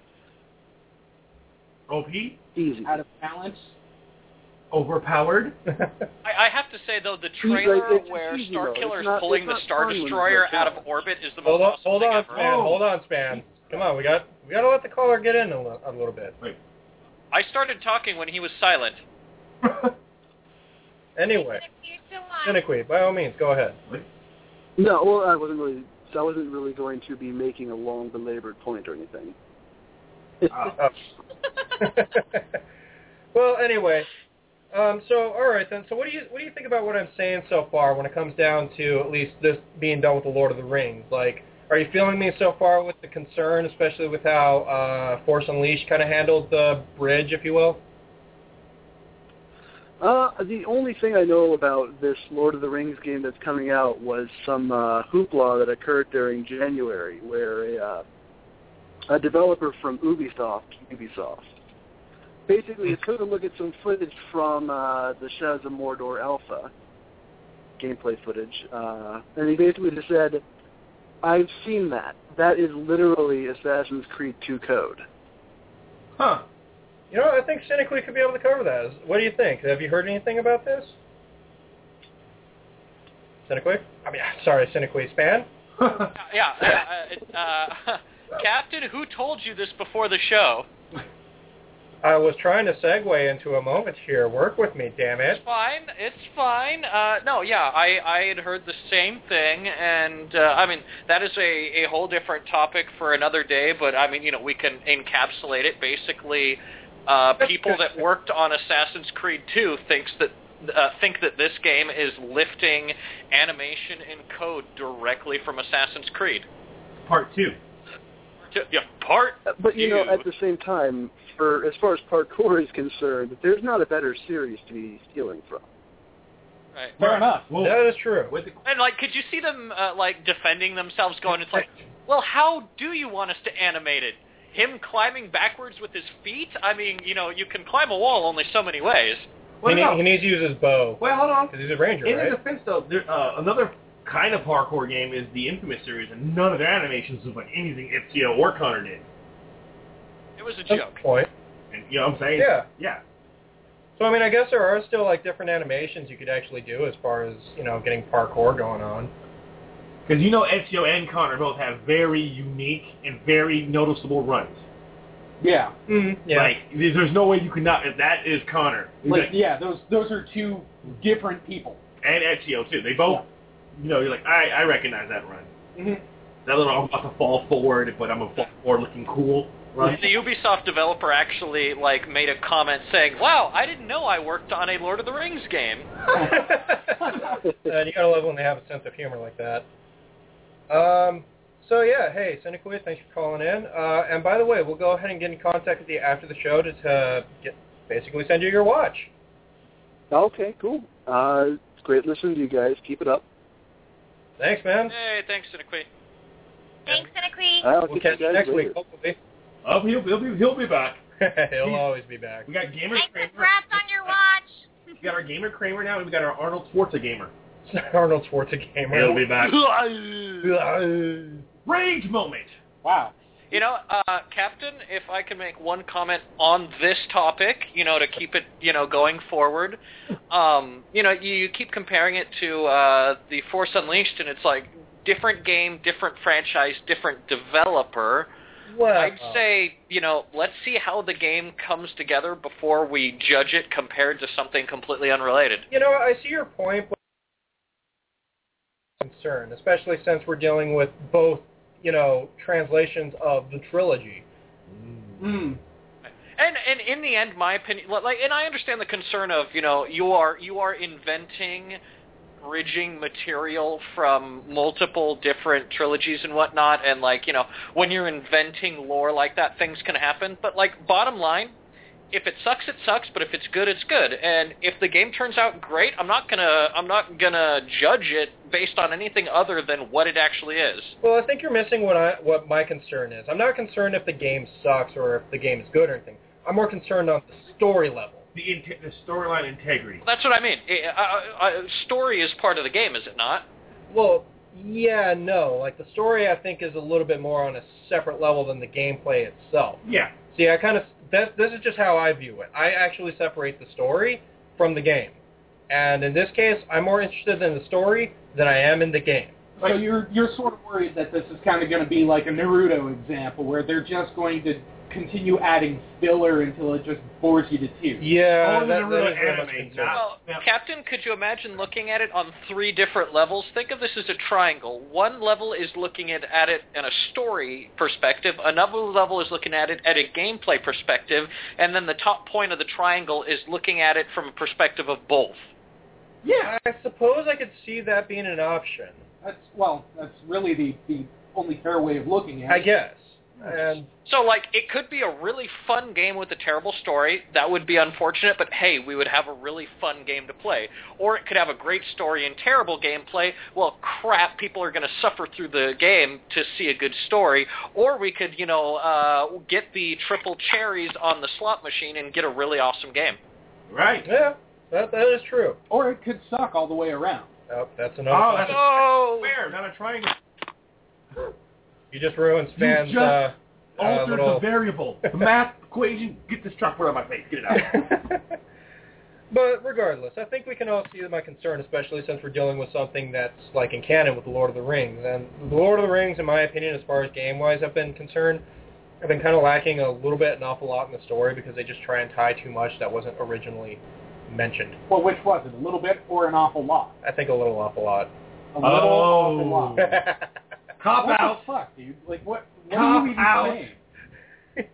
O P? Easy. Out of balance. Overpowered? I, I have to say, though, the trailer like, it's where easy, Star though. Killer's It's not- pulling it's the not Star fun when Destroyer it's out of like orbit is the most Hold on, awesome hold thing on, ever. Span. Hold on, Span. Come on, we got we got to let the caller get in a, li- a little bit. Wait. I started talking when he was silent. Anyway, You're still on. Cinequy, by all means, go ahead. No, well, I wasn't really. I wasn't really going to be making a long, belabored point or anything. Oh. Well, anyway, um, so all right then. So what do you what do you think about what I'm saying so far when it comes down to at least this being done with the Lord of the Rings? Like, are you feeling me so far with the concern, especially with how uh, Force Unleashed kind of handled the bridge, if you will? Uh, the only thing I know about this Lord of the Rings game that's coming out was some uh, hoopla that occurred during January, where a, uh, a developer from Ubisoft, Ubisoft, basically took a look at some footage from uh, the Shadows of Mordor Alpha gameplay footage, uh, and he basically just said, "I've seen that. That is literally Assassin's Creed two code." Huh. You know, I think Cinequy could be able to cover that. What do you think? Have you heard anything about this? Cinequy? I mean, sorry, Cinequy. Span? Yeah, uh, uh, Captain, who told you this before the show? I was trying to segue into a moment here. Work with me, damn it. It's fine. It's fine. Uh, no, yeah, I, I had heard the same thing, and uh, I mean that is a, a whole different topic for another day. But I mean, you know, we can encapsulate it. Basically, uh, people that worked on Assassin's Creed two thinks that uh, think that this game is lifting animation and code directly from Assassin's Creed. Part two. Yeah, part But, you two. know, at the same time, for as far as parkour is concerned, there's not a better series to be stealing from. Right. Fair enough. Well, That is true. with the, And, like, could you see them, uh, like, defending themselves, going, it's like, well, how do you want us to animate it? Him climbing backwards with his feet? I mean, you know, you can climb a wall only so many ways. well, he, no. need, he needs to use his bow. well, hold on. Because he's a ranger, In right? his defense, though, there, uh, another kind of parkour game is the Infamous series, and none of their animations was like anything Ezio or Connor did. It was a That's joke. the point. And you know what I'm saying? Yeah. Yeah. So, I mean, I guess there are still, like, different animations you could actually do as far as, you know, getting parkour going on. Because you know Ezio and Connor both have very unique and very noticeable runs. Yeah. Mm-hmm. Yeah. Like, there's no way you could not, if that is Connor. Like, yeah, those those are two different people. And Ezio, too. They both, you know, you're like, I, I recognize that run. Mm-hmm. That little, I'm about to fall forward, but I'm a fall forward looking cool run. The Ubisoft developer actually, like, made a comment saying, wow, I didn't know I worked on a Lord of the Rings game. And you gotta love when they have a sense of humor like that. Um, so yeah, hey, Cinequid, thanks for calling in. Uh, and by the way, we'll go ahead and get in contact with you after the show to uh, get basically send you your watch. Okay, cool. Uh, it's great listening to you guys. Keep it up. Thanks, man. Hey, thanks, Cinequid. Thanks, Cinequy. I'll We'll catch catch you guys next later. week, hopefully. Oh, he'll, he'll, be, he'll be back. He'll always be back. We got Gamer Hey, Kramer. congrats on your watch. We got our Gamer Kramer now, and we got our Arnold Schwarzenegger. Arnold Schwarzenegger. He'll be back. Rage Rage moment. Wow. You know, uh, Captain, if I can make one comment on this topic, you know, to keep it, you know, going forward, um, you know, you, you keep comparing it to uh, the Force Unleashed, and it's like different game, different franchise, different developer. Well, I'd say, you know, let's see how the game comes together before we judge it compared to something completely unrelated. you know, I see your point, but I'm concerned, especially since we're dealing with both, you know, translations of the trilogy. Mm. And and in the end, my opinion, like, and I understand the concern of, you know, you are you are inventing, bridging material from multiple different trilogies and whatnot, and like, you know, when you're inventing lore like that, things can happen. But like, bottom line, if it sucks, it sucks. But if it's good, it's good. And if the game turns out great, I'm not gonna I'm not gonna judge it based on anything other than what it actually is. Well, I think you're missing what I what my concern is. I'm not concerned if the game sucks or if the game is good or anything. I'm more concerned on the story level. The, in- the storyline integrity. That's what I mean. Uh, uh, uh, story is part of the game, is it not? Well, yeah, no. Like, the story, I think, is a little bit more on a separate level than the gameplay itself. Yeah. See, I kind of... This, this is just how I view it. I actually separate the story from the game. And in this case, I'm more interested in the story than I am in the game. So you're you're sort of worried that this is kind of going to be like a Naruto example, where they're just going to continue adding filler until it just bores you to tears. Yeah, Or the that, Naruto that is very much anime, concerned. Well, Yeah. Captain, could you imagine looking at it on three different levels? Think of this as a triangle. One level is looking at, at it in a story perspective. Another level is looking at it at a gameplay perspective. And then the top point of the triangle is looking at it from a perspective of both. Yeah, I suppose I could see that being an option. That's well, that's really the, the only fair way of looking at it. I guess. And So, like, it could be a really fun game with a terrible story. That would be unfortunate, but hey, we would have a really fun game to play. Or it could have a great story and terrible gameplay. Well, crap, people are going to suffer through the game to see a good story. Or we could, you know, uh, get the triple cherries on the slot machine and get a really awesome game. Right. yeah, that that is true. Or it could suck all the way around. Oh, that's another. Oh, that's Oh! square, not a triangle. You just ruined Span's just uh, uh, Altered little. the variable. The math equation. Get this chalkboard out of my face. Get it out. But regardless, I think we can all see my concern, especially since we're dealing with something that's like in canon with The Lord of the Rings. And The Lord of the Rings, in my opinion, as far as game-wise have been concerned, have been kind of lacking a little bit, an awful lot in the story because they just try and tie too much that wasn't originally mentioned. Well, which was it? A little bit or an awful lot? I think a little awful lot. A little Oh. awful lot. Cop What out. the fuck, dude? Like, what, what Cop are you even out. saying?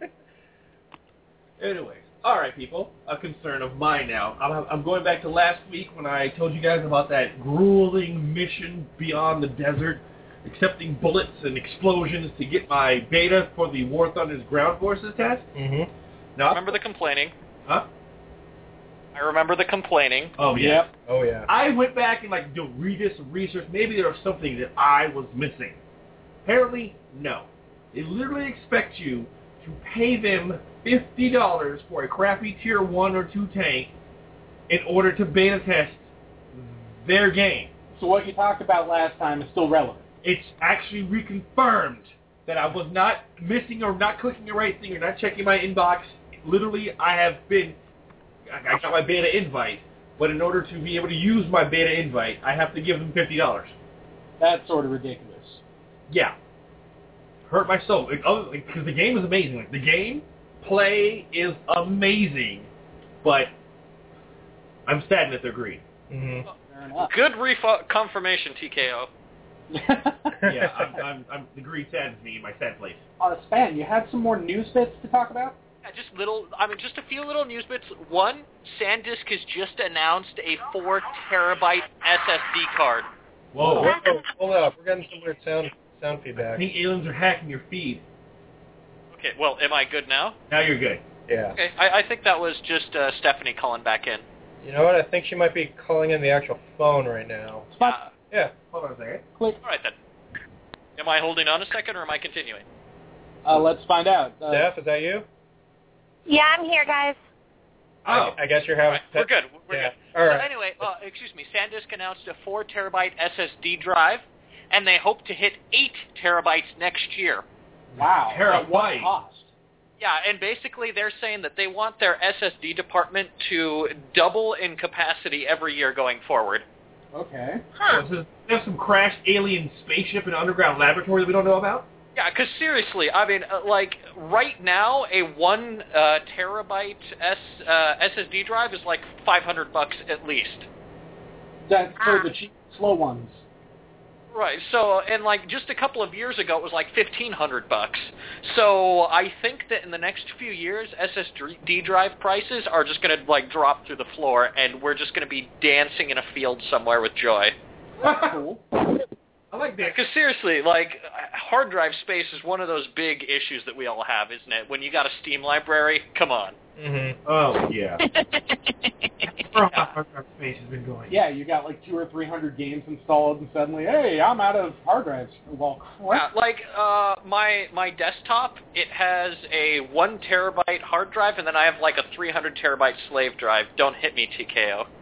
Anyways, all right, people. A concern of mine now. I'm, I'm going back to last week when I told you guys about that grueling mission beyond the desert, accepting bullets and explosions to get my beta for the War Thunder's ground forces test. Mm-hmm. Now, Remember the complaining. Huh? I remember the complaining. Oh yeah. Yep. Oh, yeah. I went back and like do read this research. Maybe there was something that I was missing. Apparently, no. They literally expect you to pay them fifty dollars for a crappy tier one or two tank in order to beta test their game. So what you talked about last time is still relevant. It's actually reconfirmed that I was not missing or not clicking the right thing or not checking my inbox. Literally, I have been, I got my beta invite, but in order to be able to use my beta invite, I have to give them fifty dollars. That's sort of ridiculous. Yeah. Hurt my soul. Because like, the game is amazing. Like, the game play is amazing, but I'm saddened that they're green. Mm-hmm. Fair enough. Good refo- confirmation, T K O. Yeah, I'm, I'm, I'm, the green saddens me in my sad place. Uh, Span, you had some more news bits to talk about? Yeah, just little, I mean, just a few little news bits. One, SanDisk has just announced a four terabyte S S D card. Whoa. Whoa, hold up. We're getting some weird sound sound I feedback. think aliens are hacking your feed. Okay, well, am I good now? Now you're good. Yeah. Okay, I, I think that was just uh, Stephanie calling back in. You know what? I think she might be calling in the actual phone right now. Uh, Yeah. Hold on a second. Click. all right, then. Am I holding on a second, or am I continuing? Uh, let's find out. Uh, Steph, is that you? Yeah, I'm here, guys. Oh. I, I guess you're All having... right, we're good. We're yeah. good. All right. So anyway, uh, excuse me, SanDisk announced a four terabyte S S D drive, and they hope to hit eight terabytes next year. Wow. At what Terabyte. cost? Yeah, and basically they're saying that they want their S S D department to double in capacity every year going forward. Okay. Huh. So there's some crashed alien spaceship in an underground laboratory that we don't know about? Yeah, because seriously, I mean, uh, like, right now, a one uh, terabyte S, uh, S S D drive is like five hundred bucks at least. That's for the cheap, slow ones. Right, so, and like, just a couple of years ago, it was like fifteen hundred bucks. So I think that in the next few years, S S D drive prices are just going to, like, drop through the floor, and we're just going to be dancing in a field somewhere with joy. Cool. I like that. Because seriously, like, hard drive space is one of those big issues that we all have, isn't it? When you got a Steam library, come on. Mm-hmm. Oh, yeah. For hard drive space has been going. Yeah, you got like two or three hundred games installed, and suddenly, hey, I'm out of hard drives. Well, crap. Yeah, like uh, my my desktop, it has a one terabyte hard drive, and then I have like a three hundred terabyte slave drive. Don't hit me, T K O.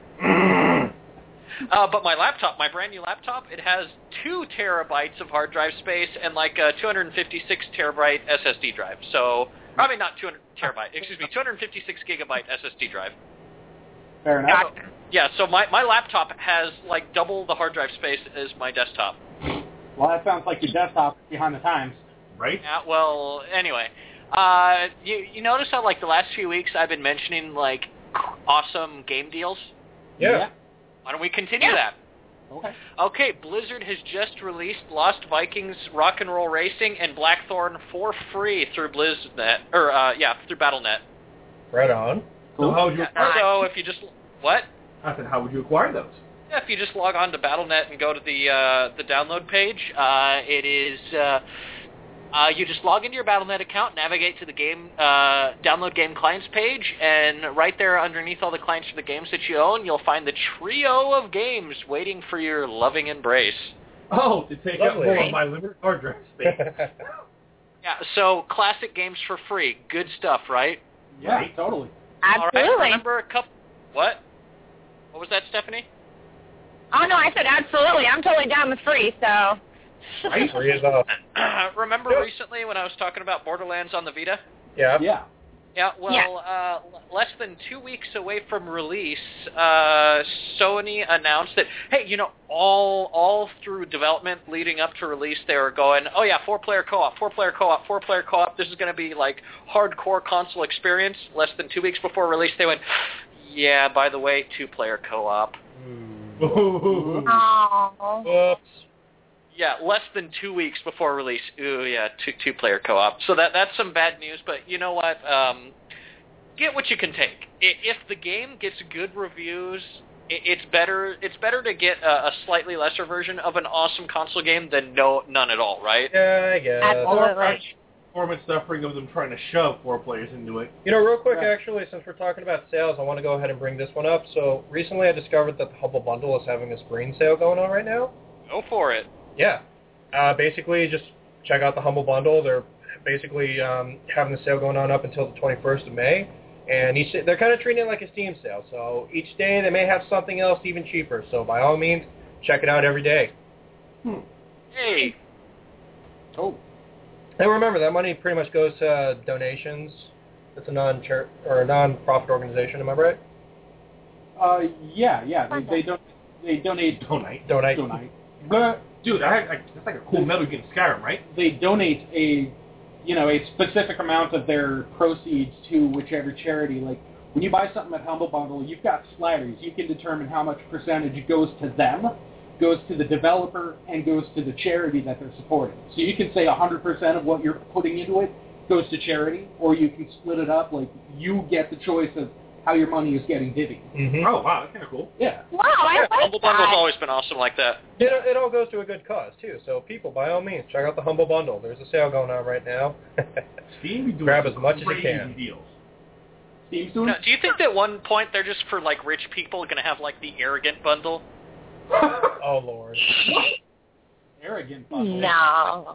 uh, but my laptop, my brand new laptop, it has two terabytes of hard drive space and like a two hundred fifty-six terabyte S S D drive. So, I mean, not two hundred terabyte, excuse me, two hundred fifty-six gigabyte S S D drive. Fair enough. So, yeah, so my, my laptop has like double the hard drive space as my desktop. Well, that sounds like your desktop is behind the times. Right? Yeah, well, anyway. Uh, you, you notice how like the last few weeks I've been mentioning like awesome game deals? Yeah. Yeah. Why don't we continue Yeah. that? Okay. Okay, Blizzard has just released Lost Vikings Rock and Roll Racing and Blackthorn for free through BlizzNet, or uh, yeah, through Battle dot net. Right on. So how would you acquire So if you just what? I said, how would you acquire those? Yeah, if you just log on to Battle dot net and go to the uh, the download page, uh, it is uh, uh, you just log into your Battle dot net account, navigate to the game uh, download game clients page, and right there underneath all the clients for the games that you own, you'll find the trio of games waiting for your loving embrace. Oh, to take up Lovely. more of my limited hard drive space. Yeah, so classic games for free, good stuff, right? Yeah, Right. totally. All right, Absolutely. remember a couple. What? What was that, Stephanie? Oh, no, I said absolutely. I'm totally down with free, so. Right? Free is off. remember Yep. recently when I was talking about Borderlands on the Vita? Yeah. Yeah. Yeah, well, uh, l- less than two weeks away from release, uh, Sony announced that, hey, you know, all all through development leading up to release, they were going, oh yeah, four-player co-op, four-player co-op, four-player co-op. This is going to be like hardcore console experience. Less than two weeks before release, they went, yeah, by the way, two-player co-op. Ooh. Oh. Whoops. Yeah, less than two weeks before release. Ooh, yeah, two two player co-op. So that that's some bad news. But you know what? Um, get what you can take. I- If the game gets good reviews, i- it's better. It's better to get a, a slightly lesser version of an awesome console game than no none at all, right? Yeah, I guess. Absolutely. Performance suffering of them trying to shove four players into it. You know, real quick, Yeah. actually, since we're talking about sales, I want to go ahead and bring this one up. So recently I discovered that the Humble Bundle is having a spring sale going on right now. Go for it. Yeah. Uh, basically, just check out the Humble Bundle. They're basically um, having the sale going on up until the twenty-first of May. And each, they're kind of treating it like a Steam sale. So each day they may have something else even cheaper. So by all means, check it out every day. Hmm. Hey, Oh. And remember, that money pretty much goes to uh, donations. It's a non or a non-profit organization, am I right? Uh, yeah, yeah. They, they don't. They donate. Donate. Donate. Donate. But Dude, I, I, that's like a cool Metal Gear Skyrim, right? they donate a, you know, a specific amount of their proceeds to whichever charity. Like when you buy something at Humble Bundle, you've got sliders. You can determine how much percentage goes to them, goes to the developer, and goes to the charity that they're supporting. So you can say one hundred percent of what you're putting into it goes to charity, or you can split it up. Like you get the choice of how your money is getting divvied. Mm-hmm. Oh, wow, that's kind of cool. Yeah. Wow, I like Humble Bundle's that. always been awesome like that. It, it all goes to a good cause, too. So people, by all means, check out the Humble Bundle. There's a sale going on right now. Steam be doing Grab some as much as you crazy can. deals. Steam's doing. Now, do you think that one point they're just for like rich people going to have like the arrogant bundle? Oh, Lord. Arrogant. bundle. No.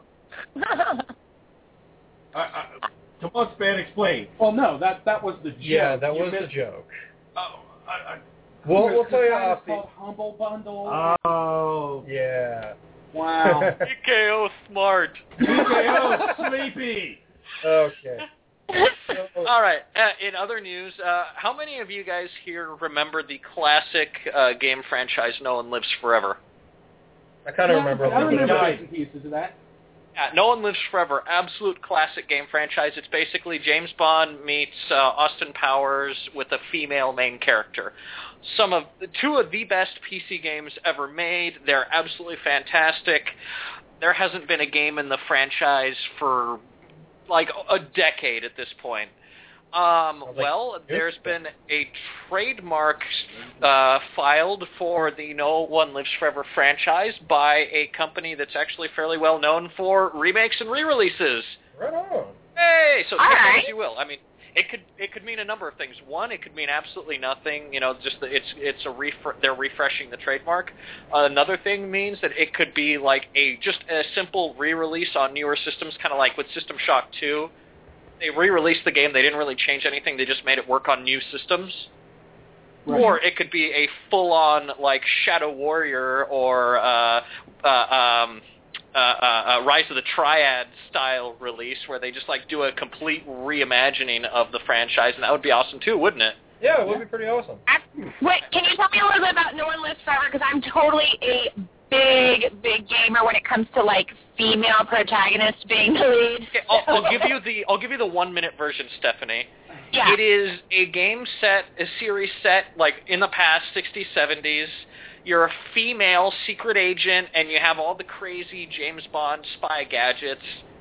I, I, come on, Span, explain. Well, no, that that was the joke. Yeah, that You was the missed- joke. Oh, I, I, We'll, we'll The tell you site is off the... called Humble Bundle. oh. Yeah. Wow. T K O smart. T K O, sleepy. Okay. So, All right. Uh, in other news, uh, how many of you guys here remember the classic uh, game franchise No One Lives Forever? I kind of Yeah, remember a I little bit remember of bits and pieces of that. Yeah, No One Lives Forever, absolute classic game franchise. It's basically James Bond meets uh, Austin Powers with a female main character. Some of two of the best P C games ever made. They're absolutely fantastic. There hasn't been a game in the franchise for like a decade at this point. Um, Sounds like well, good there's stuff. been a trademark uh, filed for the No One Lives Forever franchise by a company that's actually fairly well known for remakes and re-releases. Right on. Hey, so All take that right. as you will. I mean, It could it could mean a number of things. One, it could mean absolutely nothing. You know, just that it's it's a ref- they're refreshing the trademark. Uh, another thing means that it could be like a just a simple re-release on newer systems, kind of like with System Shock two. They re-released the game. They didn't really change anything. They just made it work on new systems. Right. Or it could be a full-on like Shadow Warrior or uh, uh, um, uh, uh, uh, Rise of the Triad style release where they just like do a complete reimagining of the franchise, and that would be awesome too, wouldn't it? Yeah, it would be pretty awesome. I, wait, can you tell me a little bit about No One Lives Forever? Because I'm totally a big, big gamer when it comes to like female protagonists being the lead. Okay, I'll, I'll give you the I'll give you the one minute version, Stephanie. Yeah. It is a game set, a series set like in the past sixties, seventies. You're a female secret agent, and you have all the crazy James Bond spy gadgets.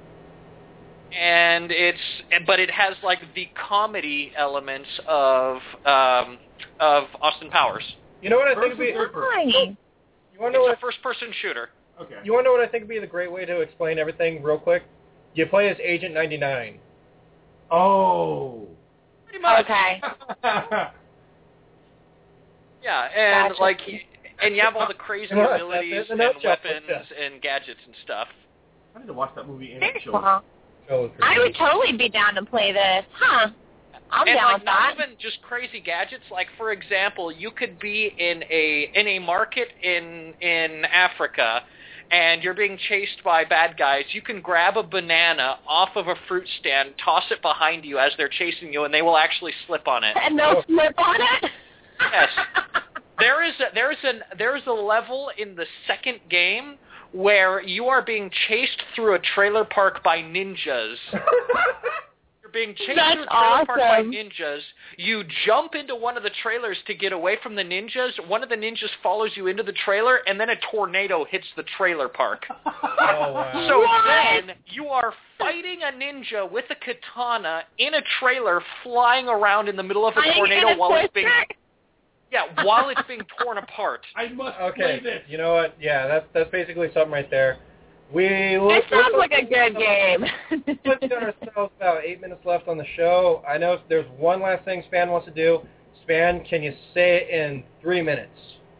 And it's, but it has like the comedy elements of um, of Austin Powers. You know what I think First would be? or third person? You want to know It's what? a first-person shooter. Okay. You want to know what I think would be the great way to explain everything real quick? You play as Agent ninety-nine. Oh. Pretty much. Okay. Yeah, and Gotcha. like, and you have all the crazy Come on, abilities that's it, and the nutshell. weapons and gadgets and stuff. I need to watch that movie and Very show. cool. Show is pretty I would neat. totally be down to play this. Huh. I'm and down like with not that. even just crazy gadgets. Like for example, you could be in a in a market in in Africa, and you're being chased by bad guys. You can grab a banana off of a fruit stand, toss it behind you as they're chasing you, and they will actually slip on it. And they'll slip on it? Yes. There is a, there's an there's a level in the second game where you are being chased through a trailer park by ninjas. You're being chased That's through a trailer park by awesome. ninjas. You jump into one of the trailers to get away from the ninjas. One of the ninjas follows you into the trailer, and then a tornado hits the trailer park. Oh, wow. So What? then you are fighting a ninja with a katana in a trailer, flying around in the middle of a Fighting tornado in a while it's being twister? yeah while it's being torn apart. I must Okay, play this. you know what? Yeah, that's that's basically something right there. We This let's- sounds let's- like a good game. Let's get ourselves about eight minutes left on the show. I know there's one last thing Span wants to do. Span, can you say it in three minutes?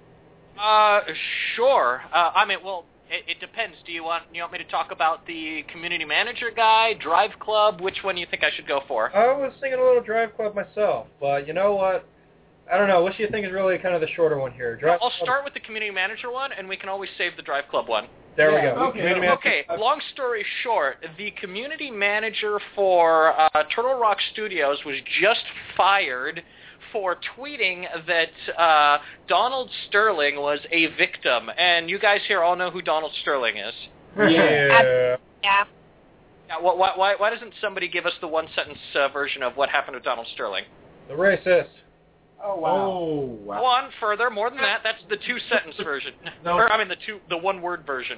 Uh, sure. Uh, I mean, well, it, it depends. Do you want you want me to talk about the community manager guy, Drive Club? Which one do you think I should go for? I was thinking a little Drive Club myself, but you know what? I don't know. What do you think is really kind of the shorter one here? Drive I'll Club- start with the community manager one, and we can always save the Drive Club one. There we Yeah, go. okay, Community manager- Okay, long story short, the community manager for uh, Turtle Rock Studios was just fired for tweeting that uh, Donald Sterling was a victim. And you guys here all know who Donald Sterling is. Yeah. Yeah. Yeah, wh- why, why, why doesn't somebody give us the one-sentence uh, version of what happened with Donald Sterling? The racist. Oh, wow. Oh, wow. Go on further, more than that. That's the two-sentence version. No. Or, I mean, the two, the one-word version.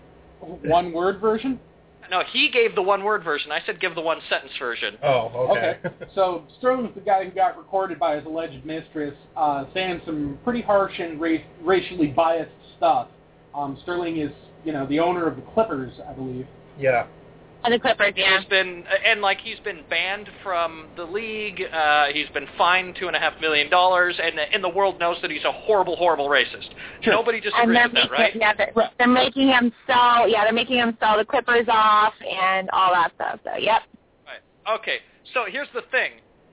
One word version? No, he gave the one-word version. I said give the one-sentence version. Oh, okay. So Sterling's the guy who got recorded by his alleged mistress, uh, saying some pretty harsh and race, racially biased stuff. Um, Sterling is, you know, the owner of the Clippers, I believe. yeah. And the Clippers, yeah. He's been and like he's been banned from the league. Uh, he's been fined two and a half million dollars, and and the world knows that he's a horrible, horrible racist. Sure. Nobody And disagrees they're with that, making, right? yeah, they're, Right. they're making him sell, yeah, they're making him sell the Clippers off and all that stuff. So, yep. Right. Okay. So here's the thing.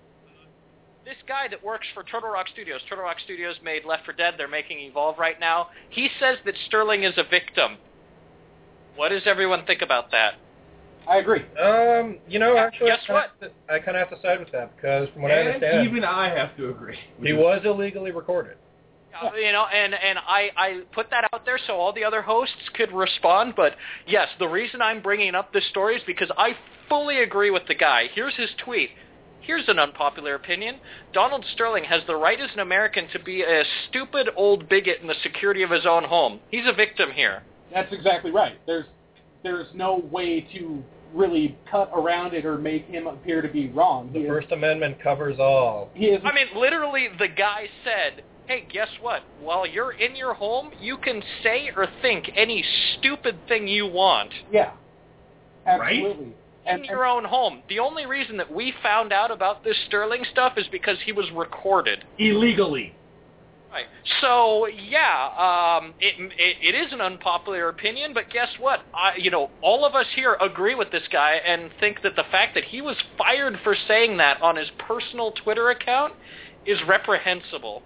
This guy that works for Turtle Rock Studios, Turtle Rock Studios made Left four Dead. They're making Evolve right now. He says that Sterling is a victim. What does everyone think about that? I agree. Um, you know, actually, Guess I kinda have to- I kind of have to side with that because, from what I And understand, even I have to agree. he was illegally recorded. Uh, You know, and and I, I put that out there so all the other hosts could respond. But yes, the reason I'm bringing up this story is because I fully agree with the guy. Here's his tweet. Here's an unpopular opinion. Donald Sterling has the right as an American to be a stupid old bigot in the security of his own home. He's a victim here. That's exactly right. There's there's no way to really cut around it or make him appear to be wrong. He The is, First Amendment covers all. he is I mean, literally, the guy said, hey, guess what? While you're in your home, you can say or think any stupid thing you want. yeah. Absolutely. in and, your own home. The only reason that we found out about this Sterling stuff is because he was recorded. Illegally. Right. So, yeah, um, it, it, it is an unpopular opinion, but guess what? I, you know, all of us here agree with this guy and think that the fact that he was fired for saying that on his personal Twitter account is reprehensible.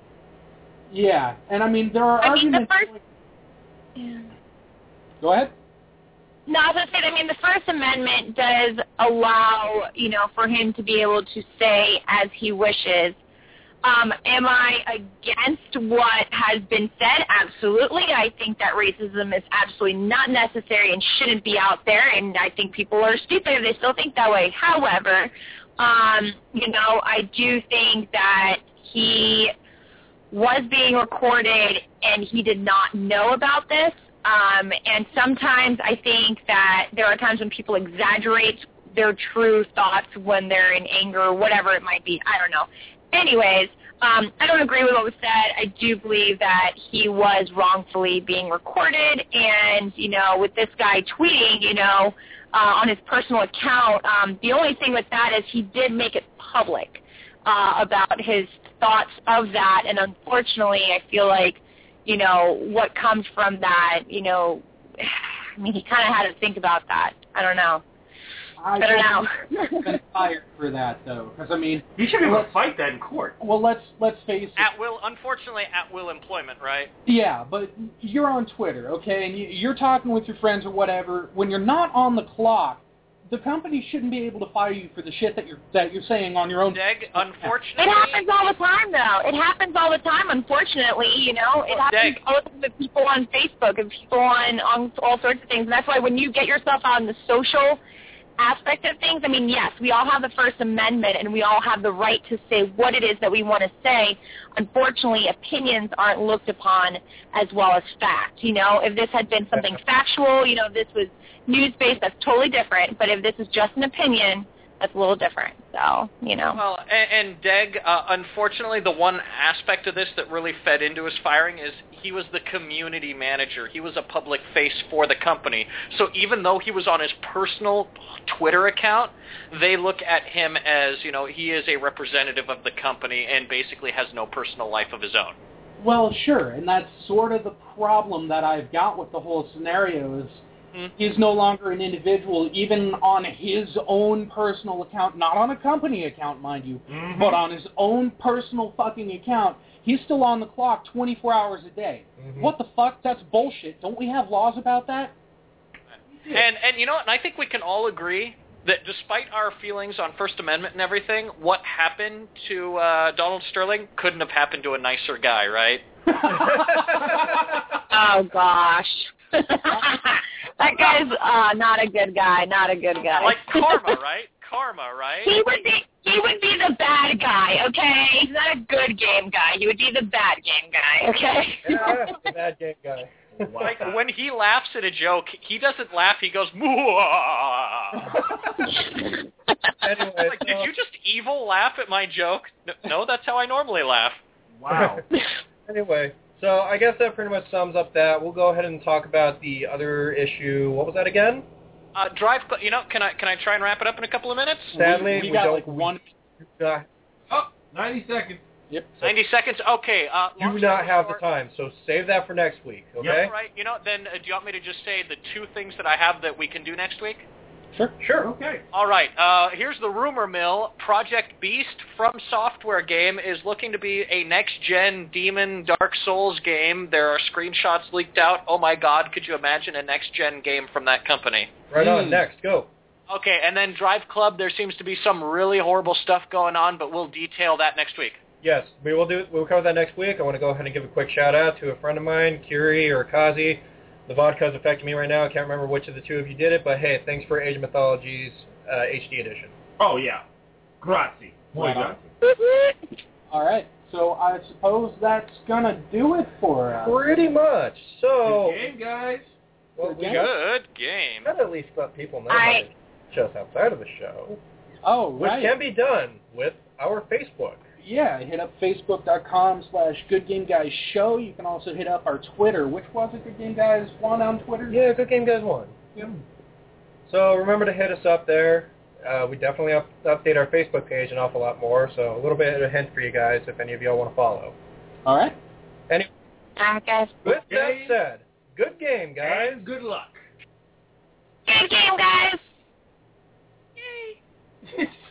Yeah, and I mean, there are I mean, the arguments... first... Yeah. Go ahead. No, I was going to say, I mean, the First Amendment does allow, you know, for him to be able to say as he wishes. Um, am I against what has been said? Absolutely. I think that racism is absolutely not necessary and shouldn't be out there, and I think people are stupid if they still think that way. However, um, you know, I do think that he was being recorded and he did not know about this. Um, and sometimes I think that there are times when people exaggerate their true thoughts when they're in anger or whatever it might be. I don't know. Anyways, um, I don't agree with what was said. I do believe that he was wrongfully being recorded. And, you know, with this guy tweeting, you know, uh, on his personal account, um, the only thing with that is he did make it public uh, about his thoughts of that. And unfortunately, I feel like, you know, what comes from that, you know, I mean, he kind of had to think about that. I don't know. I, I don't know. been fired for that, though, because, I mean... You should be able to fight that in court. Well, let's let's face it. At will, unfortunately, at will employment, right? Yeah, but you're on Twitter, okay, and you, you're talking with your friends or whatever. When you're not on the clock, the company shouldn't be able to fire you for the shit that you're that you're saying on your own. Deg, unfortunately... It happens all the time, though. It happens all the time, unfortunately, you know. It happens Deg. all the time with people on Facebook and people on, on all sorts of things. And that's why when you get yourself on the social aspect of things, I mean, yes, we all have the First Amendment and we all have the right to say what it is that we want to say. Unfortunately, opinions aren't looked upon as well as fact. You know, if this had been something factual, you know, if this was news-based, that's totally different. But if this is just an opinion, that's a little different. So, you know. Well, and, and Deg, uh, unfortunately, the one aspect of this that really fed into his firing is he was the community manager. He was a public face for the company. So even though he was on his personal Twitter account, they look at him as, you know, he is a representative of the company and basically has no personal life of his own. Well, sure, and that's sort of the problem that I've got with the whole scenario is he's no longer an individual, even on his own personal account, not on a company account, mind you, mm-hmm. but on his own personal fucking account. He's still on the clock twenty-four hours a day. Mm-hmm. What the fuck? That's bullshit. Don't we have laws about that? And, and you know what? And I think we can all agree that despite our feelings on First Amendment and everything, what happened to uh, Donald Sterling couldn't have happened to a nicer guy, right? Oh, gosh. That guy's uh, not a good guy, not a good guy. Like karma, right? Karma, right? He would be he would be the bad guy, okay? He's not a good game guy. He would be the bad game guy, okay? Yeah, the bad game guy. Like when he laughs at a joke, he doesn't laugh, he goes, Mwah! Anyway, like, so, did you just evil laugh at my joke? No, no, that's how I normally laugh. Wow. Anyway, so I guess that pretty much sums up that. We'll go ahead and talk about the other issue. What was that again? Uh, drive, you know, can I can I try and wrap it up in a couple of minutes? Sadly, we, we, we got don't, like one. Uh, Oh, ninety seconds. Yep. ninety seconds? Okay. Uh, you do not have the time, so save that for next week, okay? Yeah, right. You know, then uh, do you want me to just say the two things that I have that we can do next week? Sure. Sure. Okay. All right. Uh, here's the rumor mill. Project Beast from Software Game is looking to be a next-gen Demon Dark Souls game. There are screenshots leaked out. Oh, my God. Could you imagine a next-gen game from that company? Right Mm. on. Next. Go. Okay, and then Drive Club, there seems to be some really horrible stuff going on, but we'll detail that next week. Yes, we will do. We'll cover that next week. I want to go ahead and give a quick shout-out to a friend of mine, Kiri or Kazi. The vodka's affecting me right now. I can't remember which of the two of you did it, but hey, thanks for Age of Mythologies uh, H D edition. Oh, yeah. Grazie. Muy Right grazie. All right. So I suppose that's gonna do it for us. Pretty much. So, Good game, guys. well, we got Good game. to at least let people know I- about shows outside of the show, Oh, which right. can be done with our Facebook. Yeah, hit up facebook.com slash Good Game Guys Show. You can also hit up our Twitter. Which was it, Good Game Guys one on Twitter? Yeah, Good Game Guys one. Yep. So remember to hit us up there. Uh, we definitely up, update our Facebook page an awful lot more, so a little bit of a hint for you guys if any of y'all want to follow. All right. Anyway, All right, guys. with that said, good game, guys. And good luck. Good game, guys. Yay.